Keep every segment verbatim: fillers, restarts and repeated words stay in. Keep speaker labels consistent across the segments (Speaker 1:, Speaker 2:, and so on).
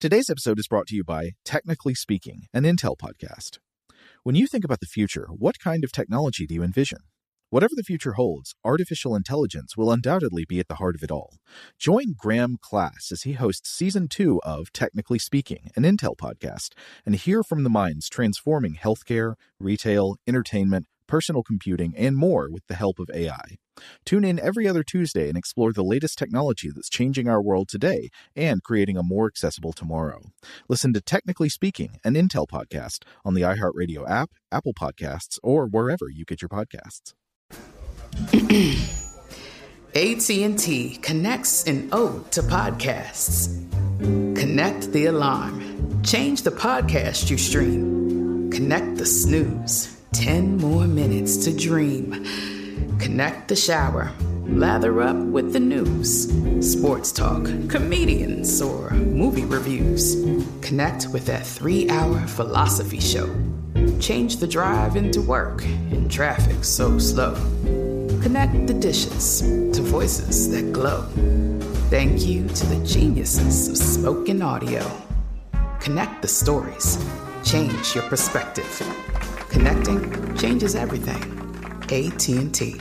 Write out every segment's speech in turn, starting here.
Speaker 1: Today's episode is brought to you by Technically Speaking, an Intel podcast. When you think about the future, what kind of technology do you envision? Whatever the future holds, artificial intelligence will undoubtedly be at the heart of it all. Join Graham Class as he hosts Season two of Technically Speaking, an Intel podcast, and hear from the minds transforming healthcare, retail, entertainment, personal computing, and more with the help of A I. Tune in every other Tuesday and explore the latest technology that's changing our world today and creating a more accessible tomorrow. Listen to Technically Speaking, an Intel podcast on the iHeartRadio app, Apple Podcasts, or wherever you get your podcasts.
Speaker 2: A T and T connects an ode to podcasts. Connect the alarm. Change the podcast you stream. Connect the snooze. Ten more minutes to dream. Connect the shower. Lather up with the news. Sports talk, comedians, or movie reviews. Connect with that three-hour philosophy show. Change the drive into work in traffic so slow. Connect the dishes to voices that glow. Thank you to the geniuses of spoken audio. Connect the stories. Change your perspective. Connecting changes everything. A T and T.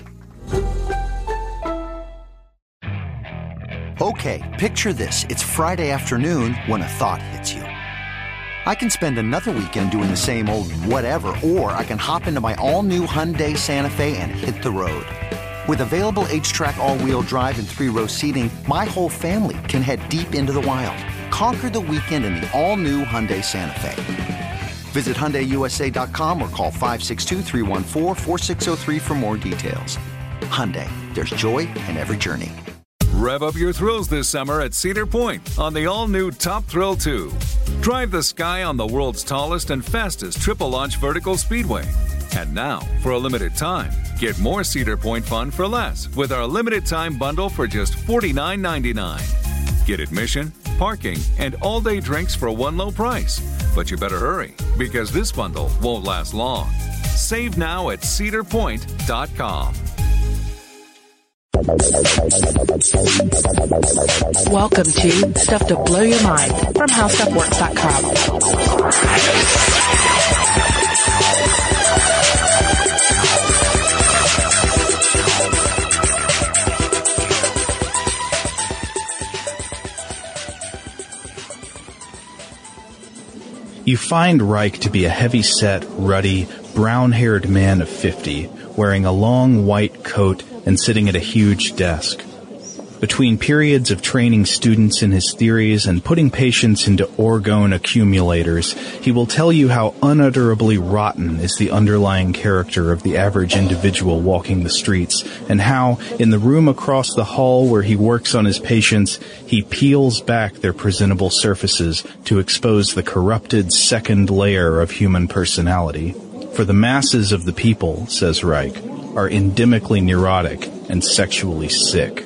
Speaker 3: Okay, picture this. It's Friday afternoon when a thought hits you. I can spend another weekend doing the same old whatever, or I can hop into my all-new Hyundai Santa Fe and hit the road. With available H-Track all-wheel drive and three-row seating, my whole family can head deep into the wild. Conquer the weekend in the all-new Hyundai Santa Fe. Visit Hyundai U S A dot com or call five six two, three one four, four six zero three for more details. Hyundai, there's joy in every journey.
Speaker 4: Rev up your thrills this summer at Cedar Point on the all-new Top Thrill two. Drive the sky on the world's tallest and fastest triple-launch vertical speedway. And now, for a limited time, get more Cedar Point fun for less with our limited-time bundle for just forty-nine ninety-nine. Get admission, parking, and all-day drinks for one low price. But you better hurry, because this bundle won't last long. Save now at cedar point dot com.
Speaker 5: Welcome to Stuff to Blow Your Mind from how stuff works dot com.
Speaker 6: You find Reich to be a heavy-set, ruddy, brown-haired man of fifty, wearing a long white coat and sitting at a huge desk. Between periods of training students in his theories and putting patients into orgone accumulators, he will tell you how unutterably rotten is the underlying character of the average individual walking the streets, and how, in the room across the hall where he works on his patients, he peels back their presentable surfaces to expose the corrupted second layer of human personality. For the masses of the people, says Reich, are endemically neurotic and sexually sick.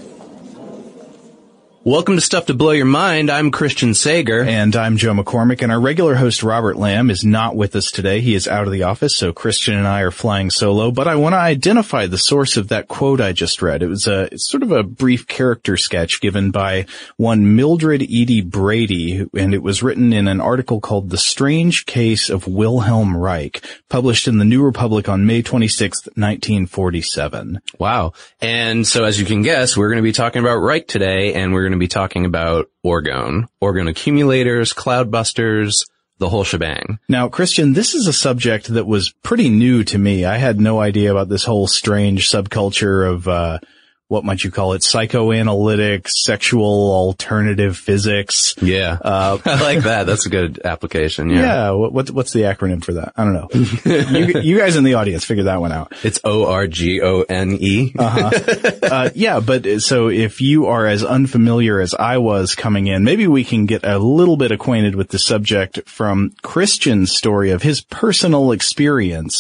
Speaker 7: Welcome to Stuff to Blow Your Mind. I'm Christian Sager.
Speaker 6: And I'm Joe McCormick. And our regular host, Robert Lamb, is not with us today. He is out of the office, so Christian and I are flying solo. But I want to identify the source of that quote I just read. It was a it's sort of a brief character sketch given by one Mildred Edie Brady, and it was written in an article called The Strange Case of Wilhelm Reich, published in the New Republic on May twenty-sixth, nineteen forty-seven.
Speaker 7: Wow. And so as you can guess, we're going to be talking about Reich today, and we're going to be talking about orgone, orgone accumulators, cloudbusters, the whole shebang.
Speaker 6: Now, Christian, this is a subject that was pretty new to me. I had no idea about this whole strange subculture of, uh, what might you call it? Psychoanalytic, sexual alternative physics.
Speaker 7: Yeah. Uh, I like that. That's a good application. Yeah.
Speaker 6: Yeah. What, what's the acronym for that? I don't know. you, you guys in the audience figure that one out.
Speaker 7: It's O R G O N E.
Speaker 6: Uh-huh. Uh, yeah. But so if you are as unfamiliar as I was coming in, maybe we can get a little bit acquainted with the subject from Christian's story of his personal experience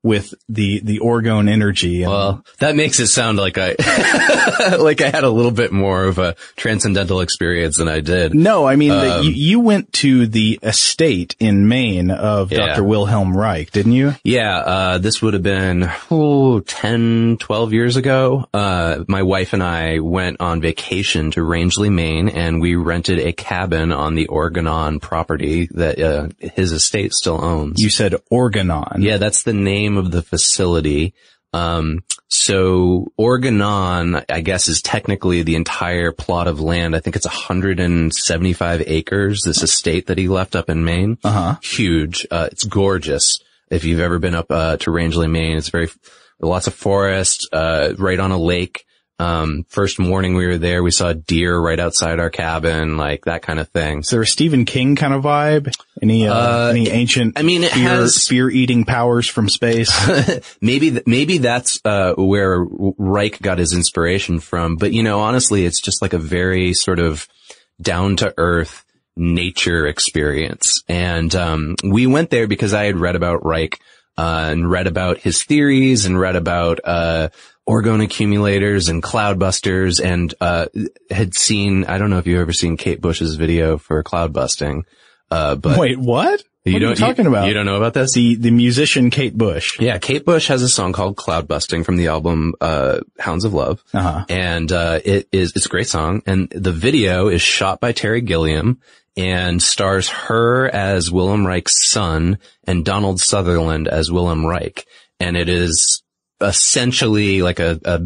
Speaker 6: with the, the orgone energy. And
Speaker 7: well, that makes it sound like I, like I had a little bit more of a transcendental experience than I did.
Speaker 6: No, I mean,
Speaker 7: um,
Speaker 6: the, you, you went to the estate in Maine of
Speaker 7: yeah.
Speaker 6: Doctor Wilhelm Reich, didn't you?
Speaker 7: Yeah, uh, this would have been, oh, ten, twelve years ago. Uh, my wife and I went on vacation to Rangeley, Maine, and we rented a cabin on the Orgonon property that, uh, his estate still owns.
Speaker 6: You said Orgonon.
Speaker 7: Yeah, that's the name of the facility. Um, so Orgonon, I guess, is technically the entire plot of land. I think it's one hundred seventy-five acres, this estate that he left up in Maine.
Speaker 6: Uh-huh.
Speaker 7: Huge. Uh, it's gorgeous. If you've ever been up, uh, to Rangeley, Maine, it's very, lots of forest, uh, right on a lake. Um, first morning we were there, we saw deer right outside our cabin, like that kind of thing.
Speaker 6: Is there a Stephen King kind of vibe? Any, uh, uh any ancient,
Speaker 7: I mean, it
Speaker 6: spear,
Speaker 7: has
Speaker 6: spear eating powers from space?
Speaker 7: maybe, th- maybe that's, uh, where Reich got his inspiration from. But, you know, honestly, it's just like a very sort of down to earth nature experience. And, um, we went there because I had read about Reich, uh, and read about his theories and read about, uh, orgone accumulators and cloudbusters, and uh had seen, I don't know if you've ever seen Kate Bush's video for cloud busting. Uh but
Speaker 6: Wait, what?
Speaker 7: You
Speaker 6: what
Speaker 7: don't,
Speaker 6: are you talking
Speaker 7: you,
Speaker 6: about?
Speaker 7: You don't know about this?
Speaker 6: The the musician Kate Bush.
Speaker 7: Yeah, Kate Bush has a song called Cloud Busting from the album uh Hounds of Love.
Speaker 6: Uh-huh.
Speaker 7: And uh it is it's a great song, and the video is shot by Terry Gilliam and stars her as Willem Reich's son and Donald Sutherland as Willem Reich. And it is essentially like a, a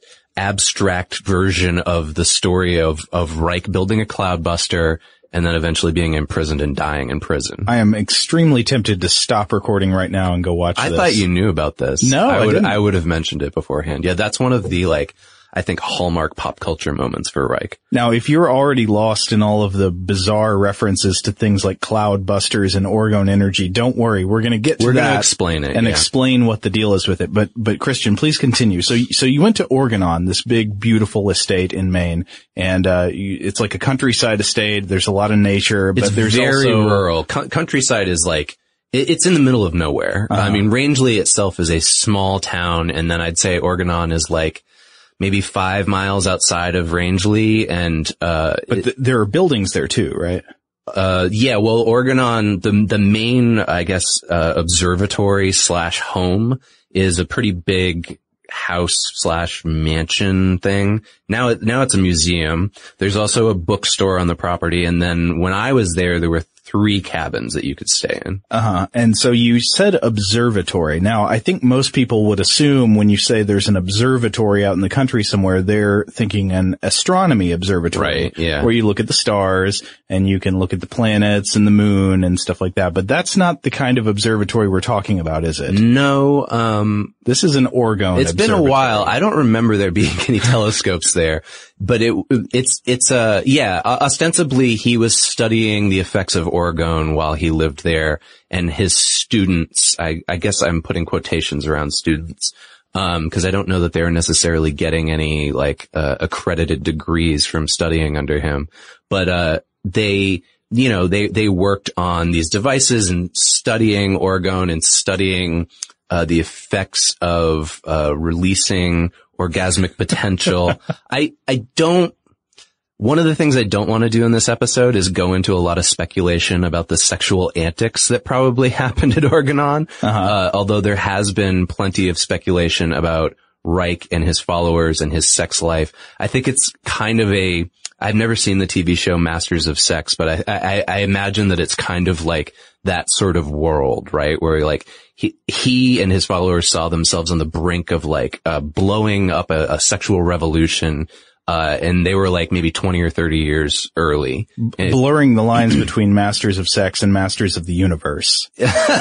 Speaker 7: abstract version of the story of, of Reich building a cloudbuster and then eventually being imprisoned and dying in prison.
Speaker 6: I am extremely tempted to stop recording right now and go watch
Speaker 7: I
Speaker 6: this.
Speaker 7: thought you knew about this.
Speaker 6: No,
Speaker 7: I
Speaker 6: I
Speaker 7: would,
Speaker 6: didn't.
Speaker 7: I would have mentioned it beforehand. Yeah, that's one of the, like, I think hallmark pop culture moments for Reich.
Speaker 6: Now, if you're already lost in all of the bizarre references to things like cloudbusters and orgone energy, don't worry. We're going to get to
Speaker 7: We're
Speaker 6: that.
Speaker 7: going to explain it
Speaker 6: and
Speaker 7: yeah.
Speaker 6: explain what the deal is with it. But, but Christian, please continue. So, so you went to Orgonon, this big, beautiful estate in Maine, and, uh, you, it's like a countryside estate. There's a lot of nature, but
Speaker 7: it's
Speaker 6: there's
Speaker 7: very
Speaker 6: also
Speaker 7: rural. C- countryside is like, it, it's in the middle of nowhere.
Speaker 6: Uh-huh.
Speaker 7: I mean, Rangeley itself is a small town, and then I'd say Orgonon is like, maybe five miles outside of Rangeley, and, uh,
Speaker 6: but th- there are buildings there too, right?
Speaker 7: Uh, yeah, well, Orgonon, the, the main, I guess, uh, observatory slash home is a pretty big house slash mansion thing. Now, it, now it's a museum. There's also a bookstore on the property. And then when I was there, there were three cabins that you could stay in.
Speaker 6: Uh-huh. And so you said observatory. Now, I think most people would assume when you say there's an observatory out in the country somewhere, they're thinking an astronomy observatory.
Speaker 7: Right, yeah.
Speaker 6: Where you look at the stars and you can look at the planets and the moon and stuff like that. But that's not the kind of observatory we're talking about, is it?
Speaker 7: No, um,
Speaker 6: this is an orgone
Speaker 7: It's been a while. I don't remember there being any telescopes there, but it, it's, it's, uh, yeah, ostensibly he was studying the effects of orgone while he lived there, and his students, I, I guess I'm putting quotations around students, um, cause I don't know that they're necessarily getting any, like, uh, accredited degrees from studying under him, but, uh, they, you know, they, they worked on these devices and studying orgone and studying, uh, the effects of, uh, releasing orgasmic potential. I, I don't, one of the things I don't want to do in this episode is go into a lot of speculation about the sexual antics that probably happened at Orgonon. Uh-huh. Uh, although there has been plenty of speculation about Reich and his followers and his sex life. I think it's kind of a, I've never seen the T V show Masters of Sex, but I, I, I imagine that it's kind of like that sort of world, right? Where like he, he and his followers saw themselves on the brink of like, uh, blowing up a, a sexual revolution. Uh, and they were like maybe twenty or thirty years early.
Speaker 6: B- blurring the lines between Masters of Sex and Masters of the Universe.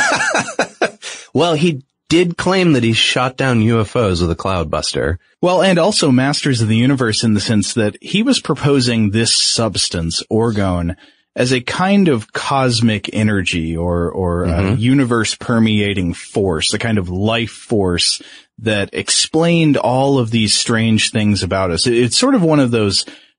Speaker 7: Well, he did claim that he shot down U F Os with a cloudbuster.
Speaker 6: Well, and also Masters of the Universe in the sense that he was proposing this substance, orgone, as a kind of cosmic energy or, or mm-hmm. a universe permeating force, a kind of life force that explained all of these strange things about us. It's sort of one of those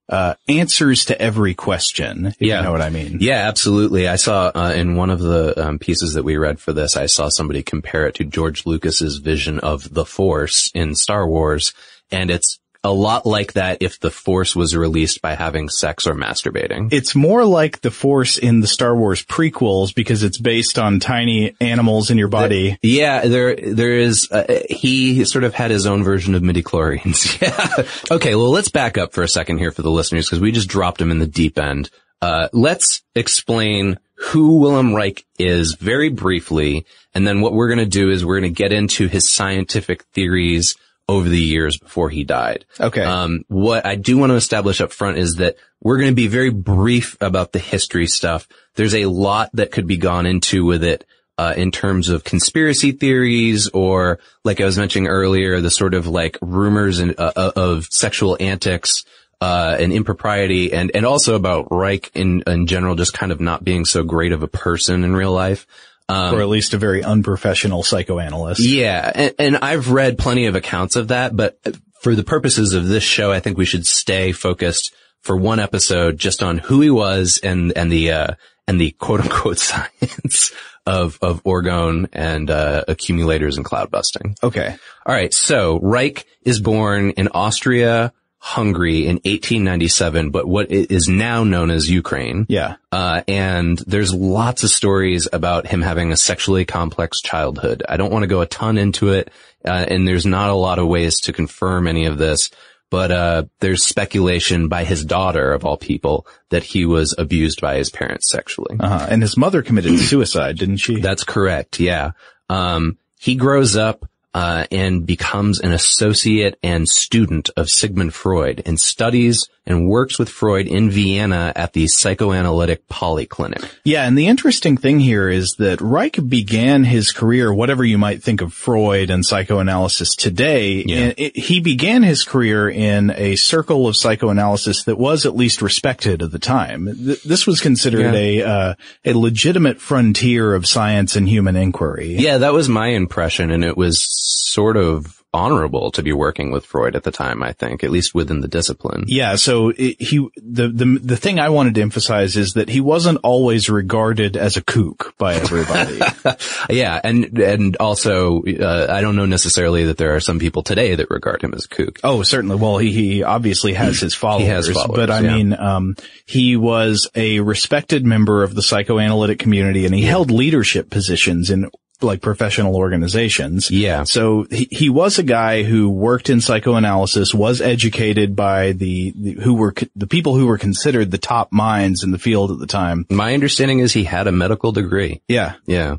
Speaker 6: uh, answers to every question, if
Speaker 7: yeah.
Speaker 6: you know what I mean.
Speaker 7: Yeah, absolutely. I saw, uh, in one of the, um, pieces that we read for this, I saw somebody compare it to George Lucas's vision of the Force in Star Wars. And it's a lot like that if the Force was released by having sex or masturbating.
Speaker 6: It's more like the Force in the Star Wars prequels because it's based on tiny animals in your body.
Speaker 7: The, yeah, there, there is, uh, he sort of had his own version of midichlorians. Yeah. Okay, well, let's back up for a second here for the listeners because we just dropped him in the deep end. Uh, let's explain who Wilhelm Reich is very briefly, and then what we're going to do is we're going to get into his scientific theories over the years before he died.
Speaker 6: Okay.
Speaker 7: Um, what I do want to establish up front is that we're going to be very brief about the history stuff. There's a lot that could be gone into with it, uh, in terms of conspiracy theories or, like I was mentioning earlier, the sort of like rumors and, uh, of sexual antics, uh, and impropriety and, and also about Reich in, in general just kind of not being so great of a person in real life. Um,
Speaker 6: or at least a very unprofessional psychoanalyst.
Speaker 7: Yeah, and, and I've read plenty of accounts of that, but for the purposes of this show, I think we should stay focused for one episode just on who he was and, and the, uh, and the quote unquote science of, of orgone and, uh, accumulators and cloud busting.
Speaker 6: Okay.
Speaker 7: All right. So Reich is born in Austria, Hungary in eighteen ninety-seven, but what is now known as Ukraine.
Speaker 6: Yeah.
Speaker 7: Uh, and there's lots of stories about him having a sexually complex childhood. I don't want to go a ton into it, uh, and there's not a lot of ways to confirm any of this, but, uh, there's speculation by his daughter, of all people, that he was abused by his parents sexually.
Speaker 6: Uh-huh. And his mother committed suicide, didn't she?
Speaker 7: That's correct. Yeah. Um, he grows up Uh, and becomes an associate and student of Sigmund Freud and studies and works with Freud in Vienna at the Psychoanalytic Polyclinic.
Speaker 6: Yeah, and the interesting thing here is that Reich began his career, whatever you might think of Freud and psychoanalysis today,
Speaker 7: Yeah.
Speaker 6: and it, he began his career in a circle of psychoanalysis that was at least respected at the time. Th- this was considered
Speaker 7: Yeah.
Speaker 6: a uh, a legitimate frontier of science and human inquiry.
Speaker 7: Yeah, that was my impression, and it was sort of honorable to be working with Freud at the time, I think, at least within the discipline.
Speaker 6: Yeah, so it, he, the, the, the thing I wanted to emphasize is that he wasn't always regarded as a kook by everybody.
Speaker 7: Yeah, and, and also, uh, I don't know necessarily that there are some people today that regard him as a kook.
Speaker 6: Oh, certainly. Well, he, he obviously has his followers,
Speaker 7: He has followers,
Speaker 6: but I
Speaker 7: yeah.
Speaker 6: mean, um, he was a respected member of the psychoanalytic community and he held leadership positions in like professional organizations.
Speaker 7: Yeah.
Speaker 6: So he, he was a guy who worked in psychoanalysis, was educated by the, the who were the people who were considered the top minds in the field at the time.
Speaker 7: My understanding is he had a medical degree.
Speaker 6: Yeah.
Speaker 7: Yeah.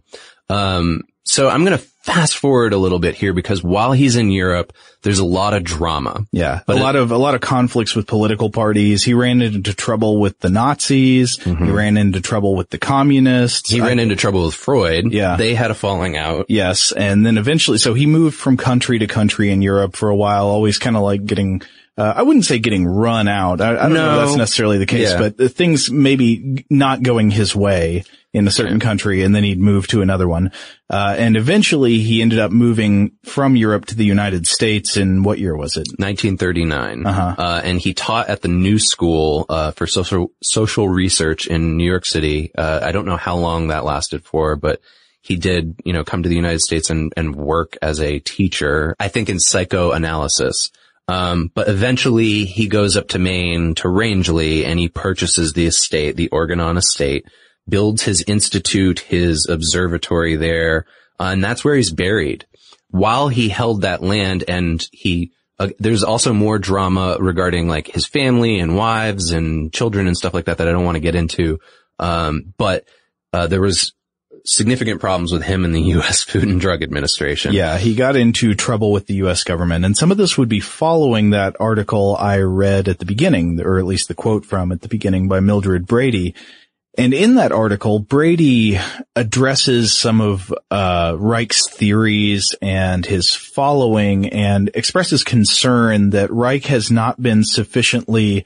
Speaker 7: Um, so I'm going to fast forward a little bit here because while he's in Europe, there's a lot of drama.
Speaker 6: Yeah.
Speaker 7: But
Speaker 6: a
Speaker 7: it,
Speaker 6: lot of, a lot of conflicts with political parties. He ran into trouble with the Nazis. Mm-hmm. He ran into trouble with the communists.
Speaker 7: He
Speaker 6: I,
Speaker 7: ran into trouble with Freud.
Speaker 6: Yeah.
Speaker 7: They had a falling out.
Speaker 6: Yes. And then eventually, so he moved from country to country in Europe for a while, always kind of like getting, uh, I wouldn't say getting run out. I, I don't
Speaker 7: no.
Speaker 6: know if that's necessarily the case,
Speaker 7: yeah.
Speaker 6: but things maybe not going his way in a certain country, and then he'd move to another one. Uh, and eventually he ended up moving from Europe to the United States in what year was it?
Speaker 7: nineteen thirty-nine.
Speaker 6: Uh-huh.
Speaker 7: Uh, and he taught at the New School, uh, for social, social research in New York City. Uh, I don't know how long that lasted for, but he did, you know, come to the United States and, and work as a teacher, I think in psychoanalysis. Um, but eventually he goes up to Maine, to Rangeley, and he purchases the estate, the Organon estate, builds his institute, his observatory there, uh, and that's where he's buried. While he held that land, and he, uh, there's also more drama regarding like his family and wives and children and stuff like that that I don't want to get into. Um, but, uh, there was significant problems with him and the U S Food and Drug Administration.
Speaker 6: Yeah, he got into trouble with the U S government, and some of this would be following that article I read at the beginning, or at least the quote from at the beginning by Mildred Brady. And in that article, Brady addresses some of uh Reich's theories and his following and expresses concern that Reich has not been sufficiently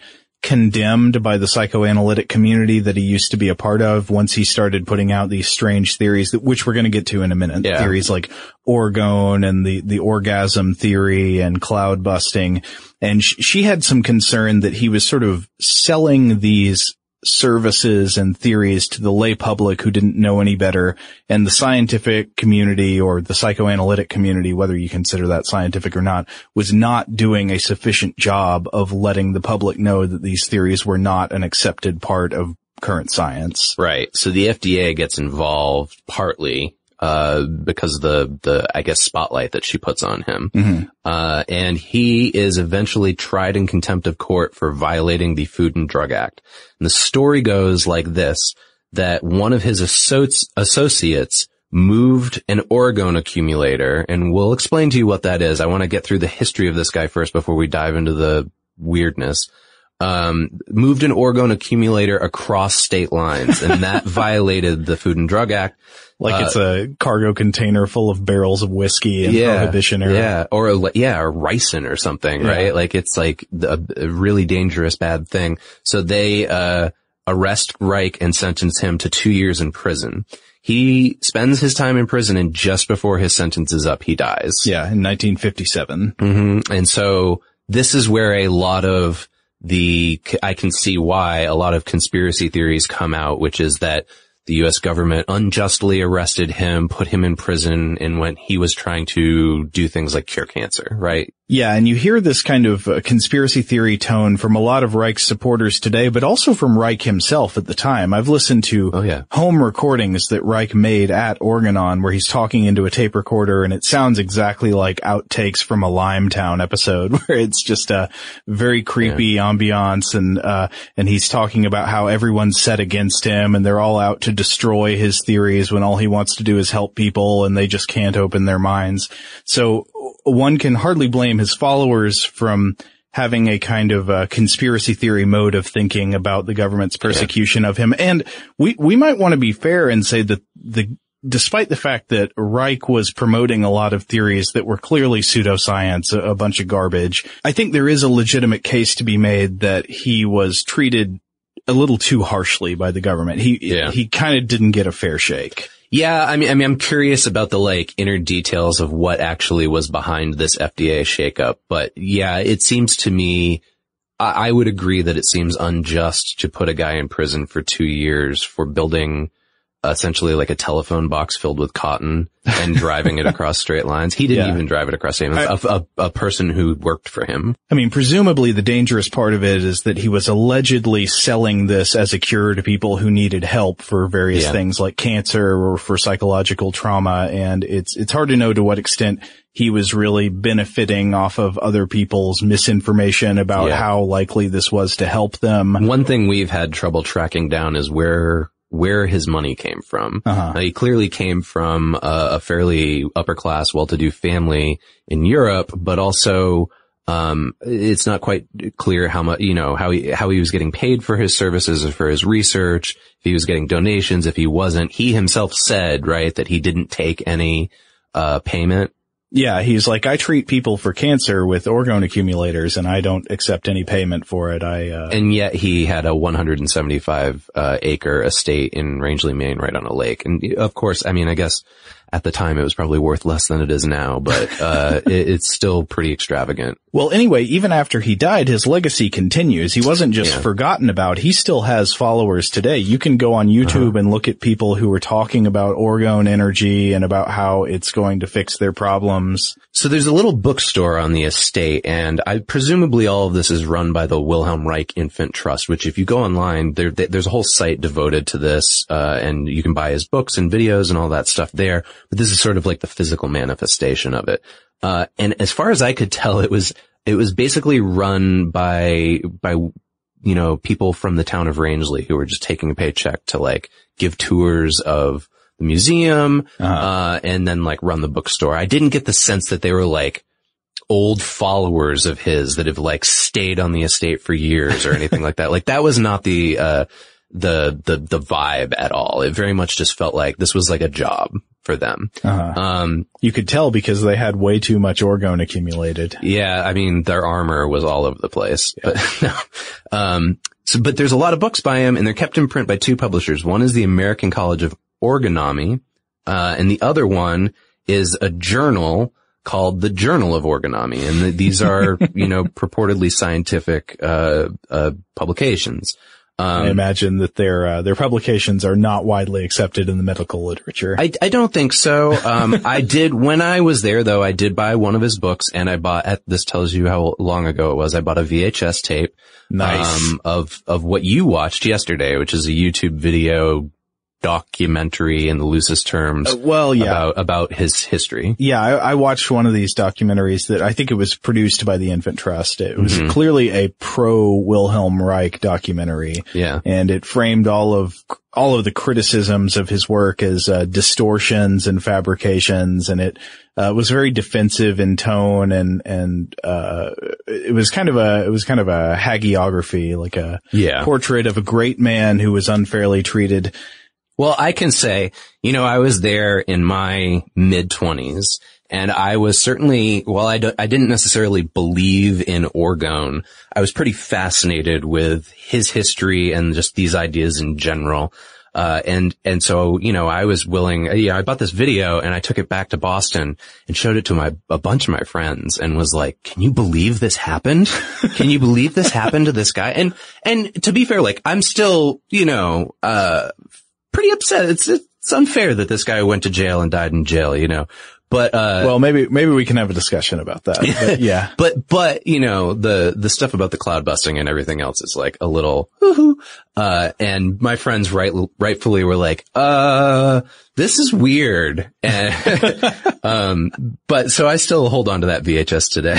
Speaker 6: condemned by the psychoanalytic community that he used to be a part of once he started putting out these strange theories, that, which we're going to get to in a minute.
Speaker 7: Yeah.
Speaker 6: Theories like orgone and the, the orgasm theory and cloud busting. And sh- she had some concern that he was sort of selling these services and theories to the lay public who didn't know any better, and the scientific community or the psychoanalytic community, whether you consider that scientific or not, was not doing a sufficient job of letting the public know that these theories were not an accepted part of current science.
Speaker 7: Right. So the F D A gets involved partly uh because of the, the, I guess, spotlight that she puts on him.
Speaker 6: Mm-hmm.
Speaker 7: Uh and he is eventually tried in contempt of court for violating the Food and Drug Act. And the story goes like this, that one of his associ- associates moved an orgone accumulator, and we'll explain to you what that is. I want to get through the history of this guy first before we dive into the weirdness. Um, moved an orgone accumulator across state lines, and that violated the Food and Drug Act.
Speaker 6: Like
Speaker 7: uh,
Speaker 6: it's a cargo container full of barrels of whiskey and
Speaker 7: yeah,
Speaker 6: Prohibition era.
Speaker 7: Yeah, or a, yeah, or ricin or something,
Speaker 6: Yeah.
Speaker 7: right? Like it's like a, a really dangerous bad thing. So they uh arrest Reich and sentence him to two years in prison. He spends his time in prison, and just before his sentence is up, he dies.
Speaker 6: Yeah, in nineteen fifty-seven.
Speaker 7: Mm-hmm. And so this is where a lot of the, I can see why a lot of conspiracy theories come out, which is that the U S government unjustly arrested him, put him in prison, and when he was trying to do things like cure cancer, right?
Speaker 6: Yeah, and you hear this kind of uh, conspiracy theory tone from a lot of Reich's supporters today, but also from Reich himself at the time. I've listened to
Speaker 7: Oh, yeah.
Speaker 6: home recordings that Reich made at Organon where he's talking into a tape recorder, and it sounds exactly like outtakes from a Limetown episode where it's just a very creepy
Speaker 7: Yeah.
Speaker 6: ambiance, and uh and he's talking about how everyone's set against him and they're all out to destroy his theories when all he wants to do is help people and they just can't open their minds. So one can hardly blame his followers from having a kind of uh conspiracy theory mode of thinking about the government's persecution yeah. of him. And we, we might want to be fair and say that the, despite the fact that Reich was promoting a lot of theories that were clearly pseudoscience, a, a bunch of garbage, I think there is a legitimate case to be made that he was treated a little too harshly by the government. He,
Speaker 7: yeah.
Speaker 6: he kind of didn't get a fair shake.
Speaker 7: Yeah, I mean, I mean, I'm curious about the like inner details of what actually was behind this F D A shakeup. But yeah, it seems to me, I, I would agree that it seems unjust to put a guy in prison for two years for building essentially like a telephone box filled with cotton and driving it across straight lines. He didn't
Speaker 6: Yeah.
Speaker 7: even drive it across straight lines. A, a, a person who worked for him.
Speaker 6: I mean, presumably the dangerous part of it is that he was allegedly selling this as a cure to people who needed help for various
Speaker 7: Yeah.
Speaker 6: things like cancer or for psychological trauma. And it's, it's hard to know to what extent he was really benefiting off of other people's misinformation about
Speaker 7: Yeah.
Speaker 6: how likely this was to help them.
Speaker 7: One thing we've had trouble tracking down is where where his money came from.
Speaker 6: Uh-huh.
Speaker 7: Now, he clearly came from a, a fairly upper class, well-to-do family in Europe, but also um it's not quite clear how much, you know, how he how he was getting paid for his services or for his research, if he was getting donations, if he wasn't. He himself said, right, that he didn't take any uh payment.
Speaker 6: Yeah, he's like, I treat people for cancer with orgone accumulators and I don't accept any payment for it. I, uh,
Speaker 7: And yet he had a one hundred seventy-five uh, acre estate in Rangeley, Maine, right on a lake. And of course, I mean, I guess at the time it was probably worth less than it is now, but uh it, it's still pretty extravagant.
Speaker 6: Well, anyway, even after he died, his legacy continues. He wasn't just
Speaker 7: Yeah.
Speaker 6: forgotten about. He still has followers today. You can go on YouTube uh-huh. and look at people who are talking about orgone energy and about how it's going to fix their problems.
Speaker 7: So there's a little bookstore on the estate, and I presumably all of this is run by the Wilhelm Reich Infant Trust, which if you go online, there, there's a whole site devoted to this, uh, and you can buy his books and videos and all that stuff there. But this is sort of like the physical manifestation of it. Uh, and as far as I could tell, it was, it was basically run by, by, you know, people from the town of Rangeley who were just taking a paycheck to like give tours of the museum, uh-huh. uh, and then like run the bookstore. I didn't get the sense that they were like old followers of his that have like stayed on the estate for years or anything like that. Like that was not the, uh, the, the, the vibe at all. It very much just felt like this was like a job for them.
Speaker 6: Uh-huh.
Speaker 7: Um,
Speaker 6: you could tell because they had way too much orgone accumulated.
Speaker 7: Yeah, I mean, their armor was all over the place. Yeah. But, no. um, so, but there's a lot of books by him, and they're kept in print by two publishers. One is the American College of Orgonomy, uh, and the other one is a journal called the Journal of Orgonomy. And the, these are, you know, purportedly scientific, uh, uh, publications. Um,
Speaker 6: I imagine that their, uh, their publications are not widely accepted in the medical literature.
Speaker 7: I, I don't think so. Um, I did, when I was there though, I did buy one of his books, and I bought, at, this tells you how long ago it was. I bought a V H S tape.
Speaker 6: Nice.
Speaker 7: Um, of, of what you watched yesterday, which is a YouTube video documentary in the loosest terms.
Speaker 6: Uh, well, yeah.
Speaker 7: About, about his history.
Speaker 6: Yeah, I, I watched one of these documentaries that I think it was produced by the Infant Trust. It was
Speaker 7: Mm-hmm.
Speaker 6: clearly a pro Wilhelm Reich documentary.
Speaker 7: Yeah.
Speaker 6: And it framed all of, all of the criticisms of his work as, uh, distortions and fabrications. And it, uh, was very defensive in tone, and, and, uh, it was kind of a, it was kind of a hagiography, like a
Speaker 7: Yeah.
Speaker 6: portrait of a great man who was unfairly treated.
Speaker 7: Well, I can say, you know, I was there in my mid twenties, and I was certainly, while I, do, I didn't necessarily believe in orgone, I was pretty fascinated with his history and just these ideas in general. Uh, and, and so, you know, I was willing, yeah, I bought this video and I took it back to Boston and showed it to my, a bunch of my friends, and was like, can you believe this happened? Can you believe this happened to this guy? And, and to be fair, like, I'm still, you know, uh, pretty upset. It's, it's unfair that this guy went to jail and died in jail, you know. But, uh,
Speaker 6: well, maybe, maybe we can have a discussion about that. But yeah.
Speaker 7: but, but, you know, the, the stuff about the cloud busting and everything else is like a little, woohoo. Uh, and my friends right, rightfully were like, uh, this is weird. And, um, but so I still hold on to that V H S today.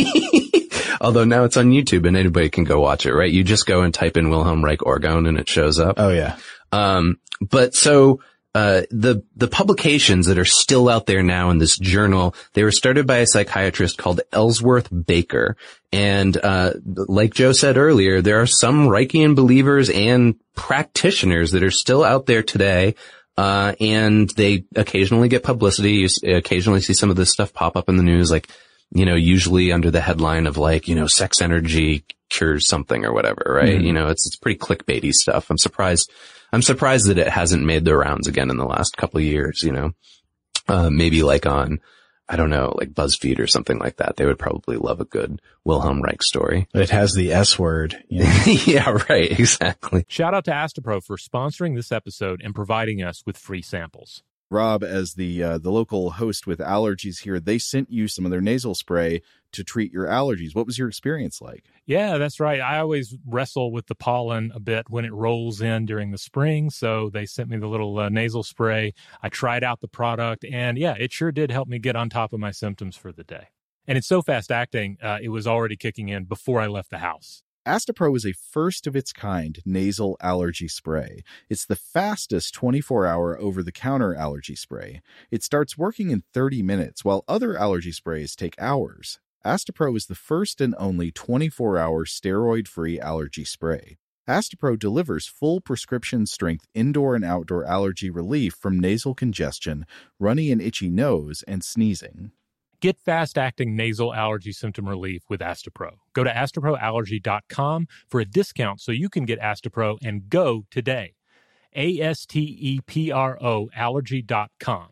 Speaker 7: Although now it's on YouTube and anybody can go watch it, right? You just go and type in Wilhelm Reich orgone and it shows up.
Speaker 6: Oh yeah.
Speaker 7: Um, but so, uh, the, the publications that are still out there now in this journal, they were started by a psychiatrist called Ellsworth Baker. And, uh, like Joe said earlier, there are some Reichian believers and practitioners that are still out there today. Uh, and they occasionally get publicity. You occasionally see some of this stuff pop up in the news, like, you know, usually under the headline of like, you know, sex energy cures something or whatever, right? Mm-hmm. You know, it's, it's pretty clickbaity stuff. I'm surprised. I'm surprised that it hasn't made the rounds again in the last couple of years, you know, uh, maybe like on, I don't know, like BuzzFeed or something like that. They would probably love a good Wilhelm Reich story.
Speaker 6: It has the S word. You know?
Speaker 7: Yeah, right. Exactly.
Speaker 8: Shout out to Astepro for sponsoring this episode and providing us with free samples.
Speaker 1: Rob, as the uh, the local host with allergies here, they sent you some of their nasal spray to treat your allergies. What was your experience like?
Speaker 8: Yeah, that's right. I always wrestle with the pollen a bit when it rolls in during the spring, so they sent me the little uh, nasal spray. I tried out the product, and yeah, it sure did help me get on top of my symptoms for the day. And it's so fast-acting, uh, it was already kicking in before I left the house.
Speaker 1: Astepro is a first-of-its-kind nasal allergy spray. It's the fastest twenty-four hour over-the-counter allergy spray. It starts working in thirty minutes, while other allergy sprays take hours. Astepro is the first and only twenty-four hour steroid-free allergy spray. Astepro delivers full prescription-strength indoor and outdoor allergy relief from nasal congestion, runny and itchy nose, and sneezing.
Speaker 8: Get fast-acting nasal allergy symptom relief with Astepro. Go to astepro allergy dot com for a discount so you can get Astepro and go today. A S T E P R O allergy dot com.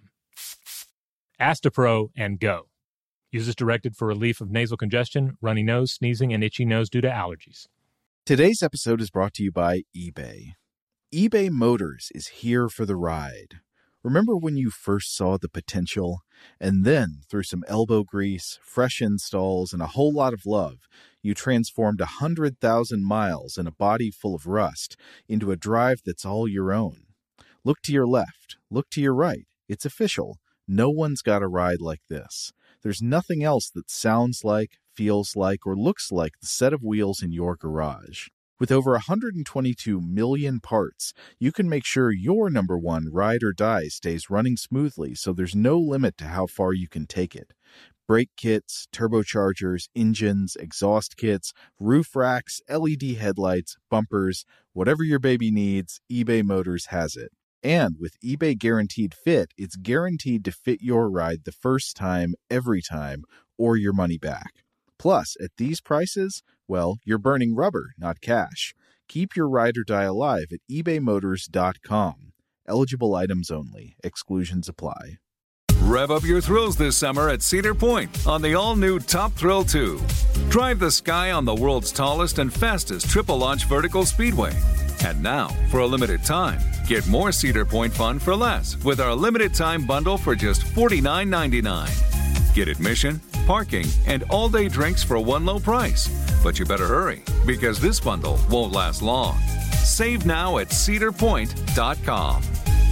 Speaker 8: Astepro and go. Use as directed for relief of nasal congestion, runny nose, sneezing, and itchy nose due to allergies.
Speaker 1: Today's episode is brought to you by eBay. eBay Motors is here for the ride. Remember when you first saw the potential? And then, through some elbow grease, fresh installs, and a whole lot of love, you transformed one hundred thousand miles and a body full of rust into a drive that's all your own. Look to your left. Look to your right. It's official. No one's got a ride like this. There's nothing else that sounds like, feels like, or looks like the set of wheels in your garage. With over one hundred twenty-two million parts, you can make sure your number one ride or die stays running smoothly, so there's no limit to how far you can take it. Brake kits, turbochargers, engines, exhaust kits, roof racks, L E D headlights, bumpers, whatever your baby needs, eBay Motors has it. And with eBay Guaranteed Fit, it's guaranteed to fit your ride the first time, every time, or your money back. Plus, at these prices, well, you're burning rubber, not cash. Keep your ride or die alive at ebay motors dot com. Eligible items only. Exclusions apply.
Speaker 4: Rev up your thrills this summer at Cedar Point on the all-new Top Thrill two. Drive the sky on the world's tallest and fastest triple-launch vertical speedway. And now, for a limited time, get more Cedar Point fun for less with our limited-time bundle for just forty-nine ninety-nine. Get admission, parking, and all-day drinks for one low price. But you better hurry, because this bundle won't last long. Save now at cedar point dot com.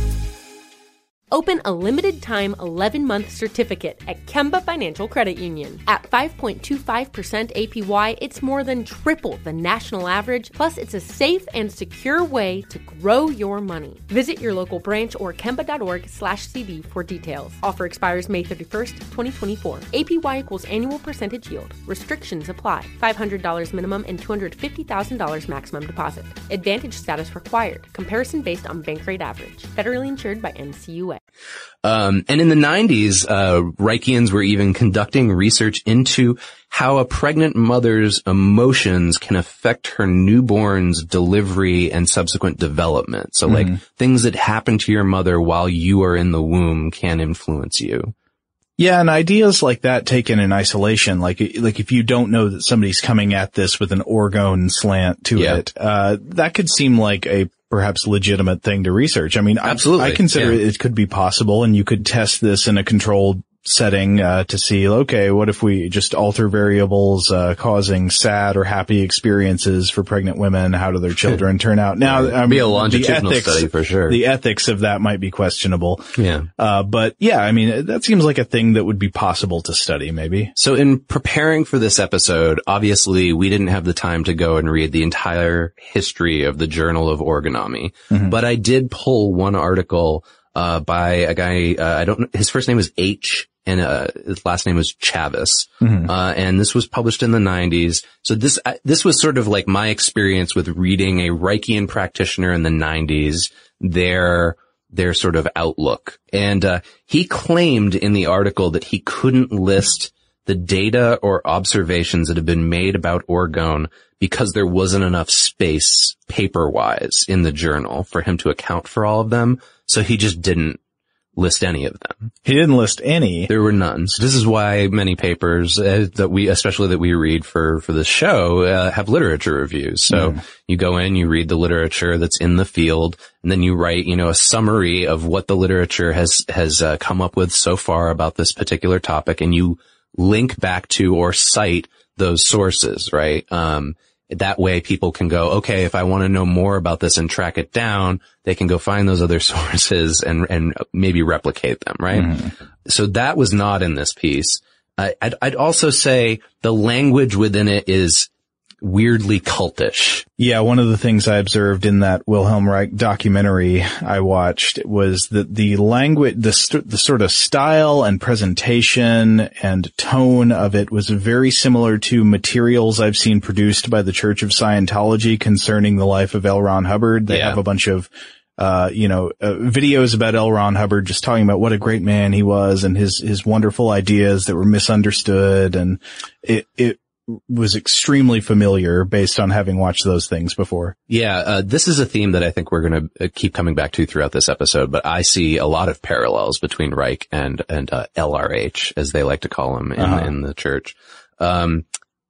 Speaker 9: Open a limited-time eleven-month certificate at Kemba Financial Credit Union. At five point two five percent A P Y, it's more than triple the national average, plus it's a safe and secure way to grow your money. Visit your local branch or kemba.org slash CD for details. Offer expires May thirty-first, twenty twenty-four. A P Y equals annual percentage yield. Restrictions apply. five hundred dollars minimum and two hundred fifty thousand dollars maximum deposit. Advantage status required. Comparison based on bank rate average. Federally insured by N C U A.
Speaker 7: Um, and in the nineties, uh, Reichians were even conducting research into how a pregnant mother's emotions can affect her newborn's delivery and subsequent development. So, mm-hmm. like, things that happen to your mother while you are in the womb can influence you.
Speaker 6: Yeah, and ideas like that taken in isolation, like like if you don't know that somebody's coming at this with an orgone slant to yeah. it, uh, that could seem like a perhaps legitimate thing to research. I mean,
Speaker 7: Absolutely.
Speaker 6: I, I consider
Speaker 7: yeah.
Speaker 6: it could be possible, and you could test this in a controlled setting uh, to see, okay, what if we just alter variables uh, causing sad or happy experiences for pregnant women? How do their children turn out? Now,
Speaker 7: yeah,
Speaker 6: I mean,
Speaker 7: be a longitudinal
Speaker 6: the ethics,
Speaker 7: study for sure.
Speaker 6: The ethics of that might be questionable.
Speaker 7: Yeah.
Speaker 6: Uh, but yeah, I mean, that seems like a thing that would be possible to study, maybe.
Speaker 7: So in preparing for this episode, obviously we didn't have the time to go and read the entire history of the Journal of Orgonomy, mm-hmm. but I did pull one article uh by a guy, uh, I don't know, his first name was H, and uh his last name was Chavis. Mm-hmm. Uh and this was published in the nineties. So this uh, this was sort of like my experience with reading a Reichian practitioner in the nineties, their their sort of outlook. And uh he claimed in the article that he couldn't list the data or observations that have been made about orgone because there wasn't enough space paper-wise in the journal for him to account for all of them. So he just didn't list any of them.
Speaker 6: He didn't list any.
Speaker 7: There were none. So this is why many papers uh, that we, especially that we read for, for this show, uh, have literature reviews. So mm. you go in, you read the literature that's in the field, and then you write, you know, a summary of what the literature has, has uh, come up with so far about this particular topic, and you link back to or cite those sources, right? Um, That way people can go, okay, if I want to know more about this and track it down, they can go find those other sources and, and maybe replicate them, right? Mm-hmm. So that was not in this piece. I, I'd, I'd also say the language within it is weirdly cultish.
Speaker 6: Yeah, one of the things I observed in that Wilhelm Reich documentary I watched was that the language, the, st- the sort of style and presentation and tone of it was very similar to materials I've seen produced by the Church of Scientology concerning the life of L. Ron Hubbard. They yeah. have a bunch of Uh, you know, uh, videos about L. Ron Hubbard, just talking about what a great man he was and his, his wonderful ideas that were misunderstood. And it, it was extremely familiar based on having watched those things before.
Speaker 7: Yeah. Uh, this is a theme that I think we're going to keep coming back to throughout this episode, but I see a lot of parallels between Reich and, and, uh, L R H, as they like to call him in, uh-huh. in the church. Um,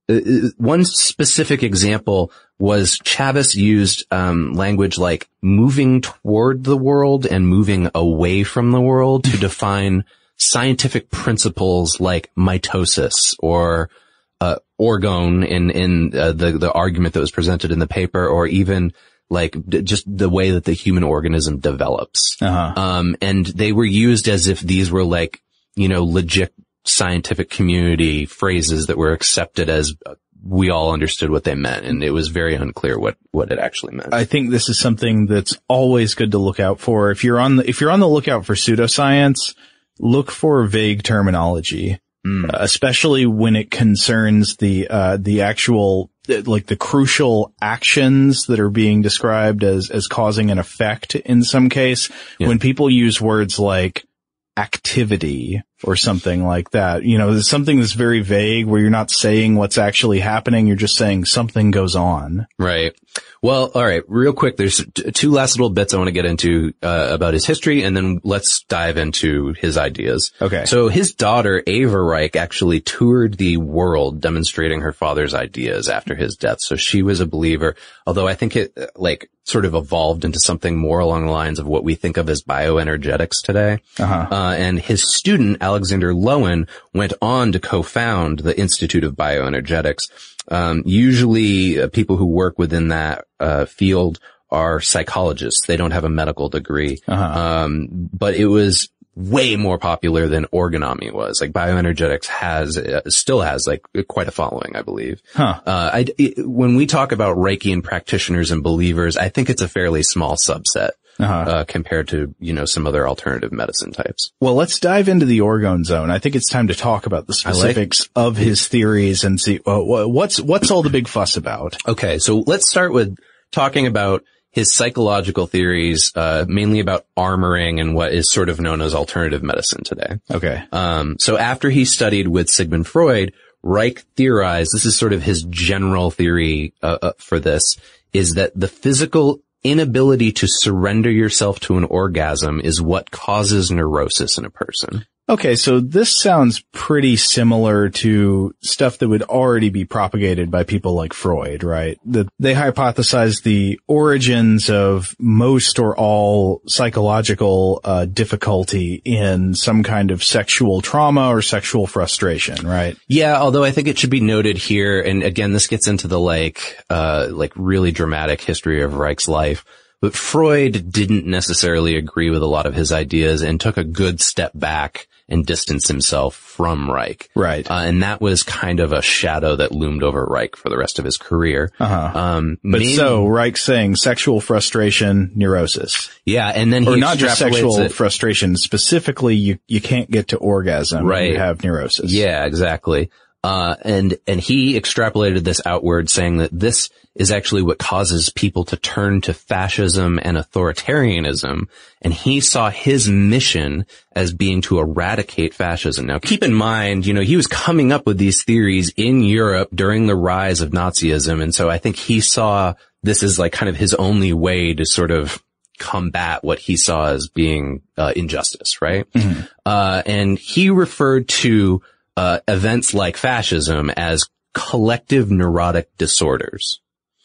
Speaker 7: one specific example was Chavis used um language like moving toward the world and moving away from the world to define scientific principles like mitosis or uh orgone in in uh, the the argument that was presented in the paper, or even like d- just the way that the human organism develops. Uh-huh. Um and they were used as if these were like, you know, legit scientific community phrases that were accepted as we all understood what they meant, and it was very unclear what, what it actually meant.
Speaker 6: I think this is something that's always good to look out for. If you're on the, if you're on the lookout for pseudoscience, look for vague terminology, mm. uh, especially when it concerns the, uh, the actual like the crucial actions that are being described as, as causing an effect in some case. Yeah. When people use words like activity or something like that, you know, there's something that's very vague where you're not saying what's actually happening. You're just saying something goes on.
Speaker 7: Right. Well, all right. Real quick, there's t- two last little bits I want to get into uh, about his history, and then let's dive into his ideas.
Speaker 6: Okay.
Speaker 7: So his daughter, Ava Reich, actually toured the world demonstrating her father's ideas after his death. So she was a believer, although I think it, like, sort of evolved into something more along the lines of what we think of as bioenergetics today.
Speaker 6: Uh-huh.
Speaker 7: Uh, and his student, Alexander Lowen, went on to co-found the Institute of Bioenergetics. Um, usually uh, people who work within that, uh, field are psychologists. They don't have a medical degree.
Speaker 6: Uh-huh.
Speaker 7: Um, but it was way more popular than orgonomy was. Like bioenergetics has, uh, still has like quite a following, I believe.
Speaker 6: Huh.
Speaker 7: Uh, I, it, when we talk about Reichian practitioners and believers, I think it's a fairly small subset.
Speaker 6: Uh-huh.
Speaker 7: Uh, compared to, you know, some other alternative medicine types.
Speaker 6: Well, let's dive into the orgone zone. I think it's time to talk about the specifics like of his theories and see uh, what's, what's all the big fuss about.
Speaker 7: Okay. So let's start with talking about his psychological theories, uh, mainly about armoring and what is sort of known as alternative medicine today.
Speaker 6: Okay.
Speaker 7: Um, so after he studied with Sigmund Freud, Reich theorized, this is sort of his general theory, uh, uh for this, is that the physical inability to surrender yourself to an orgasm is what causes neurosis in a person.
Speaker 6: Okay, so this sounds pretty similar to stuff that would already be propagated by people like Freud, right? That they hypothesize the origins of most or all psychological uh, difficulty in some kind of sexual trauma or sexual frustration, right?
Speaker 7: Yeah, although I think it should be noted here, and again, this gets into the like, uh, like really dramatic history of Reich's life. But Freud didn't necessarily agree with a lot of his ideas and took a good step back and distanced himself from Reich.
Speaker 6: Right.
Speaker 7: Uh, and that was kind of a shadow that loomed over Reich for the rest of his career.
Speaker 6: Uh-huh.
Speaker 7: Um,
Speaker 6: but
Speaker 7: maybe,
Speaker 6: so Reich's saying sexual frustration, neurosis.
Speaker 7: Yeah, and then he
Speaker 6: or not just sexual
Speaker 7: it.
Speaker 6: frustration. Specifically, you, you can't get to orgasm.
Speaker 7: Right.
Speaker 6: You have neurosis.
Speaker 7: Yeah, exactly. Uh, and, and he extrapolated this outward, saying that this is actually what causes people to turn to fascism and authoritarianism. And he saw his mission as being to eradicate fascism. Now, keep in mind, you know, he was coming up with these theories in Europe during the rise of Nazism. And so I think he saw this as like kind of his only way to sort of combat what he saw as being, uh, injustice, right?
Speaker 6: Mm-hmm.
Speaker 7: Uh, and he referred to Uh, events like fascism as collective neurotic disorders.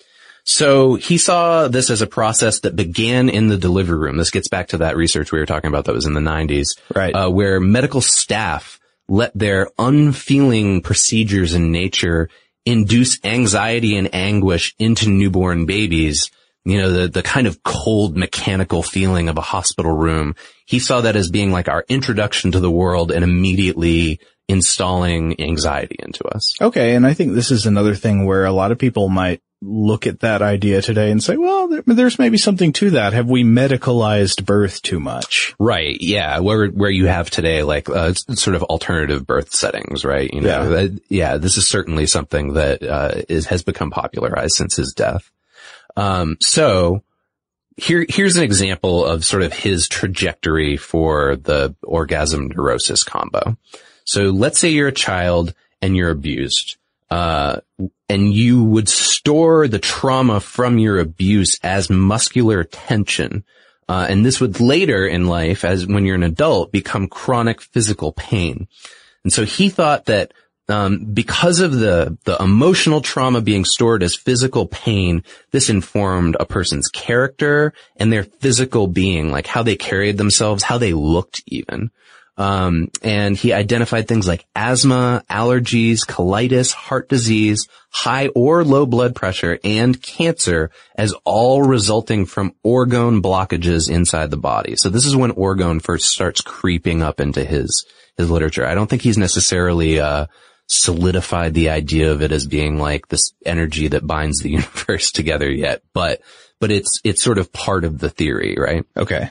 Speaker 7: So he saw this as a process that began in the delivery room. This gets back to that research we were talking about that was in the nineties,
Speaker 6: right?
Speaker 7: Uh, where medical staff let their unfeeling procedures in nature induce anxiety and anguish into newborn babies. You know, the, the kind of cold mechanical feeling of a hospital room. He saw that as being like our introduction to the world and immediately installing anxiety into us.
Speaker 6: Okay. And I think this is another thing where a lot of people might look at that idea today and say, well, there, there's maybe something to that. Have we medicalized birth too much?
Speaker 7: Right. Yeah. Where, where you have today, like, uh, sort of alternative birth settings, right? You know,
Speaker 6: yeah.
Speaker 7: Uh, yeah, this is certainly something that, uh, is, has become popularized since his death. Um, so here, here's an example of sort of his trajectory for the orgasm neurosis combo. So let's say you're a child and you're abused, uh, and you would store the trauma from your abuse as muscular tension. Uh, and this would later in life, as when you're an adult, become chronic physical pain. And so he thought that, um, because of the, the emotional trauma being stored as physical pain, this informed a person's character and their physical being, like how they carried themselves, how they looked even. Um, and he identified things like asthma, allergies, colitis, heart disease, high or low blood pressure, and cancer as all resulting from orgone blockages inside the body. So this is when orgone first starts creeping up into his, his literature. I don't think he's necessarily, uh, solidified the idea of it as being like this energy that binds the universe together yet, but, but it's, it's sort of part of the theory, right?
Speaker 6: Okay.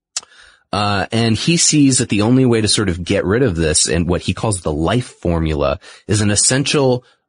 Speaker 7: Uh, and he sees that the only way to sort of get rid of this and what he calls the life formula is an essential,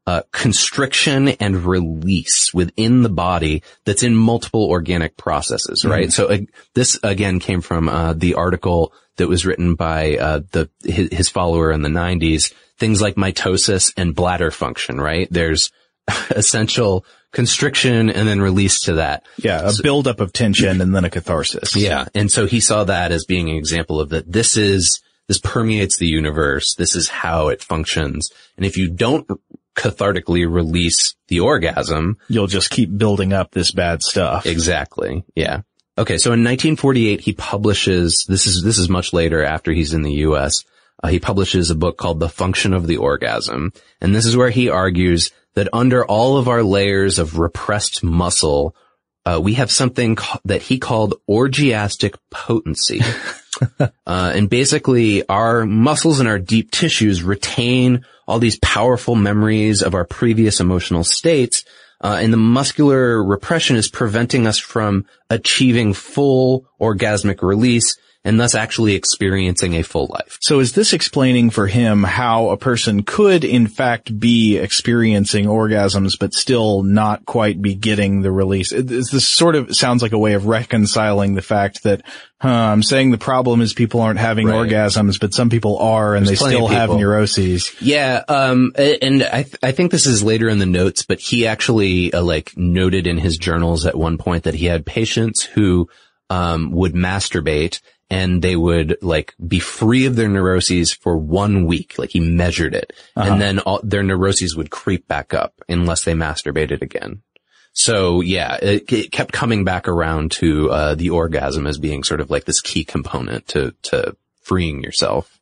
Speaker 7: uh, constriction and release within the body that's in multiple organic processes, right? Mm. So uh, this again came from uh, the article that was written by uh, the his, his follower in the nineties. Things like mitosis and bladder function, right? There's essential constriction and then release to that.
Speaker 6: Yeah, a so, buildup of tension and then a catharsis.
Speaker 7: Yeah, and so he saw that as being an example of that. This is this permeates the universe. This is how it functions. And if you don't cathartically release the orgasm,
Speaker 6: you'll just keep building up this bad stuff.
Speaker 7: Exactly. Yeah. Okay, so in nineteen forty-eight he publishes. This is this is much later after he's in the U S Uh, he publishes a book called The Function of the Orgasm. And this is where he argues that under all of our layers of repressed muscle, uh, we have something ca- that he called orgiastic potency. uh, and basically our muscles and our deep tissues retain all these powerful memories of our previous emotional states. Uh, and the muscular repression is preventing us from achieving full orgasmic release and thus actually experiencing a full life.
Speaker 6: So is this explaining for him how a person could in fact be experiencing orgasms but still not quite be getting the release? Is this sort of sounds like a way of reconciling the fact that, huh, I'm saying the problem is people aren't having right. orgasms, but some people are and There's they still have neuroses.
Speaker 7: Yeah, um, and I th- I think this is later in the notes, but he actually, uh, like, noted in his journals at one point that he had patients who, um, would masturbate and they would like be free of their neuroses for one week. Like he measured it. Uh-huh. And then all, their neuroses would creep back up unless they masturbated again. So yeah, it, it kept coming back around to, uh, the orgasm as being sort of like this key component to, to freeing yourself.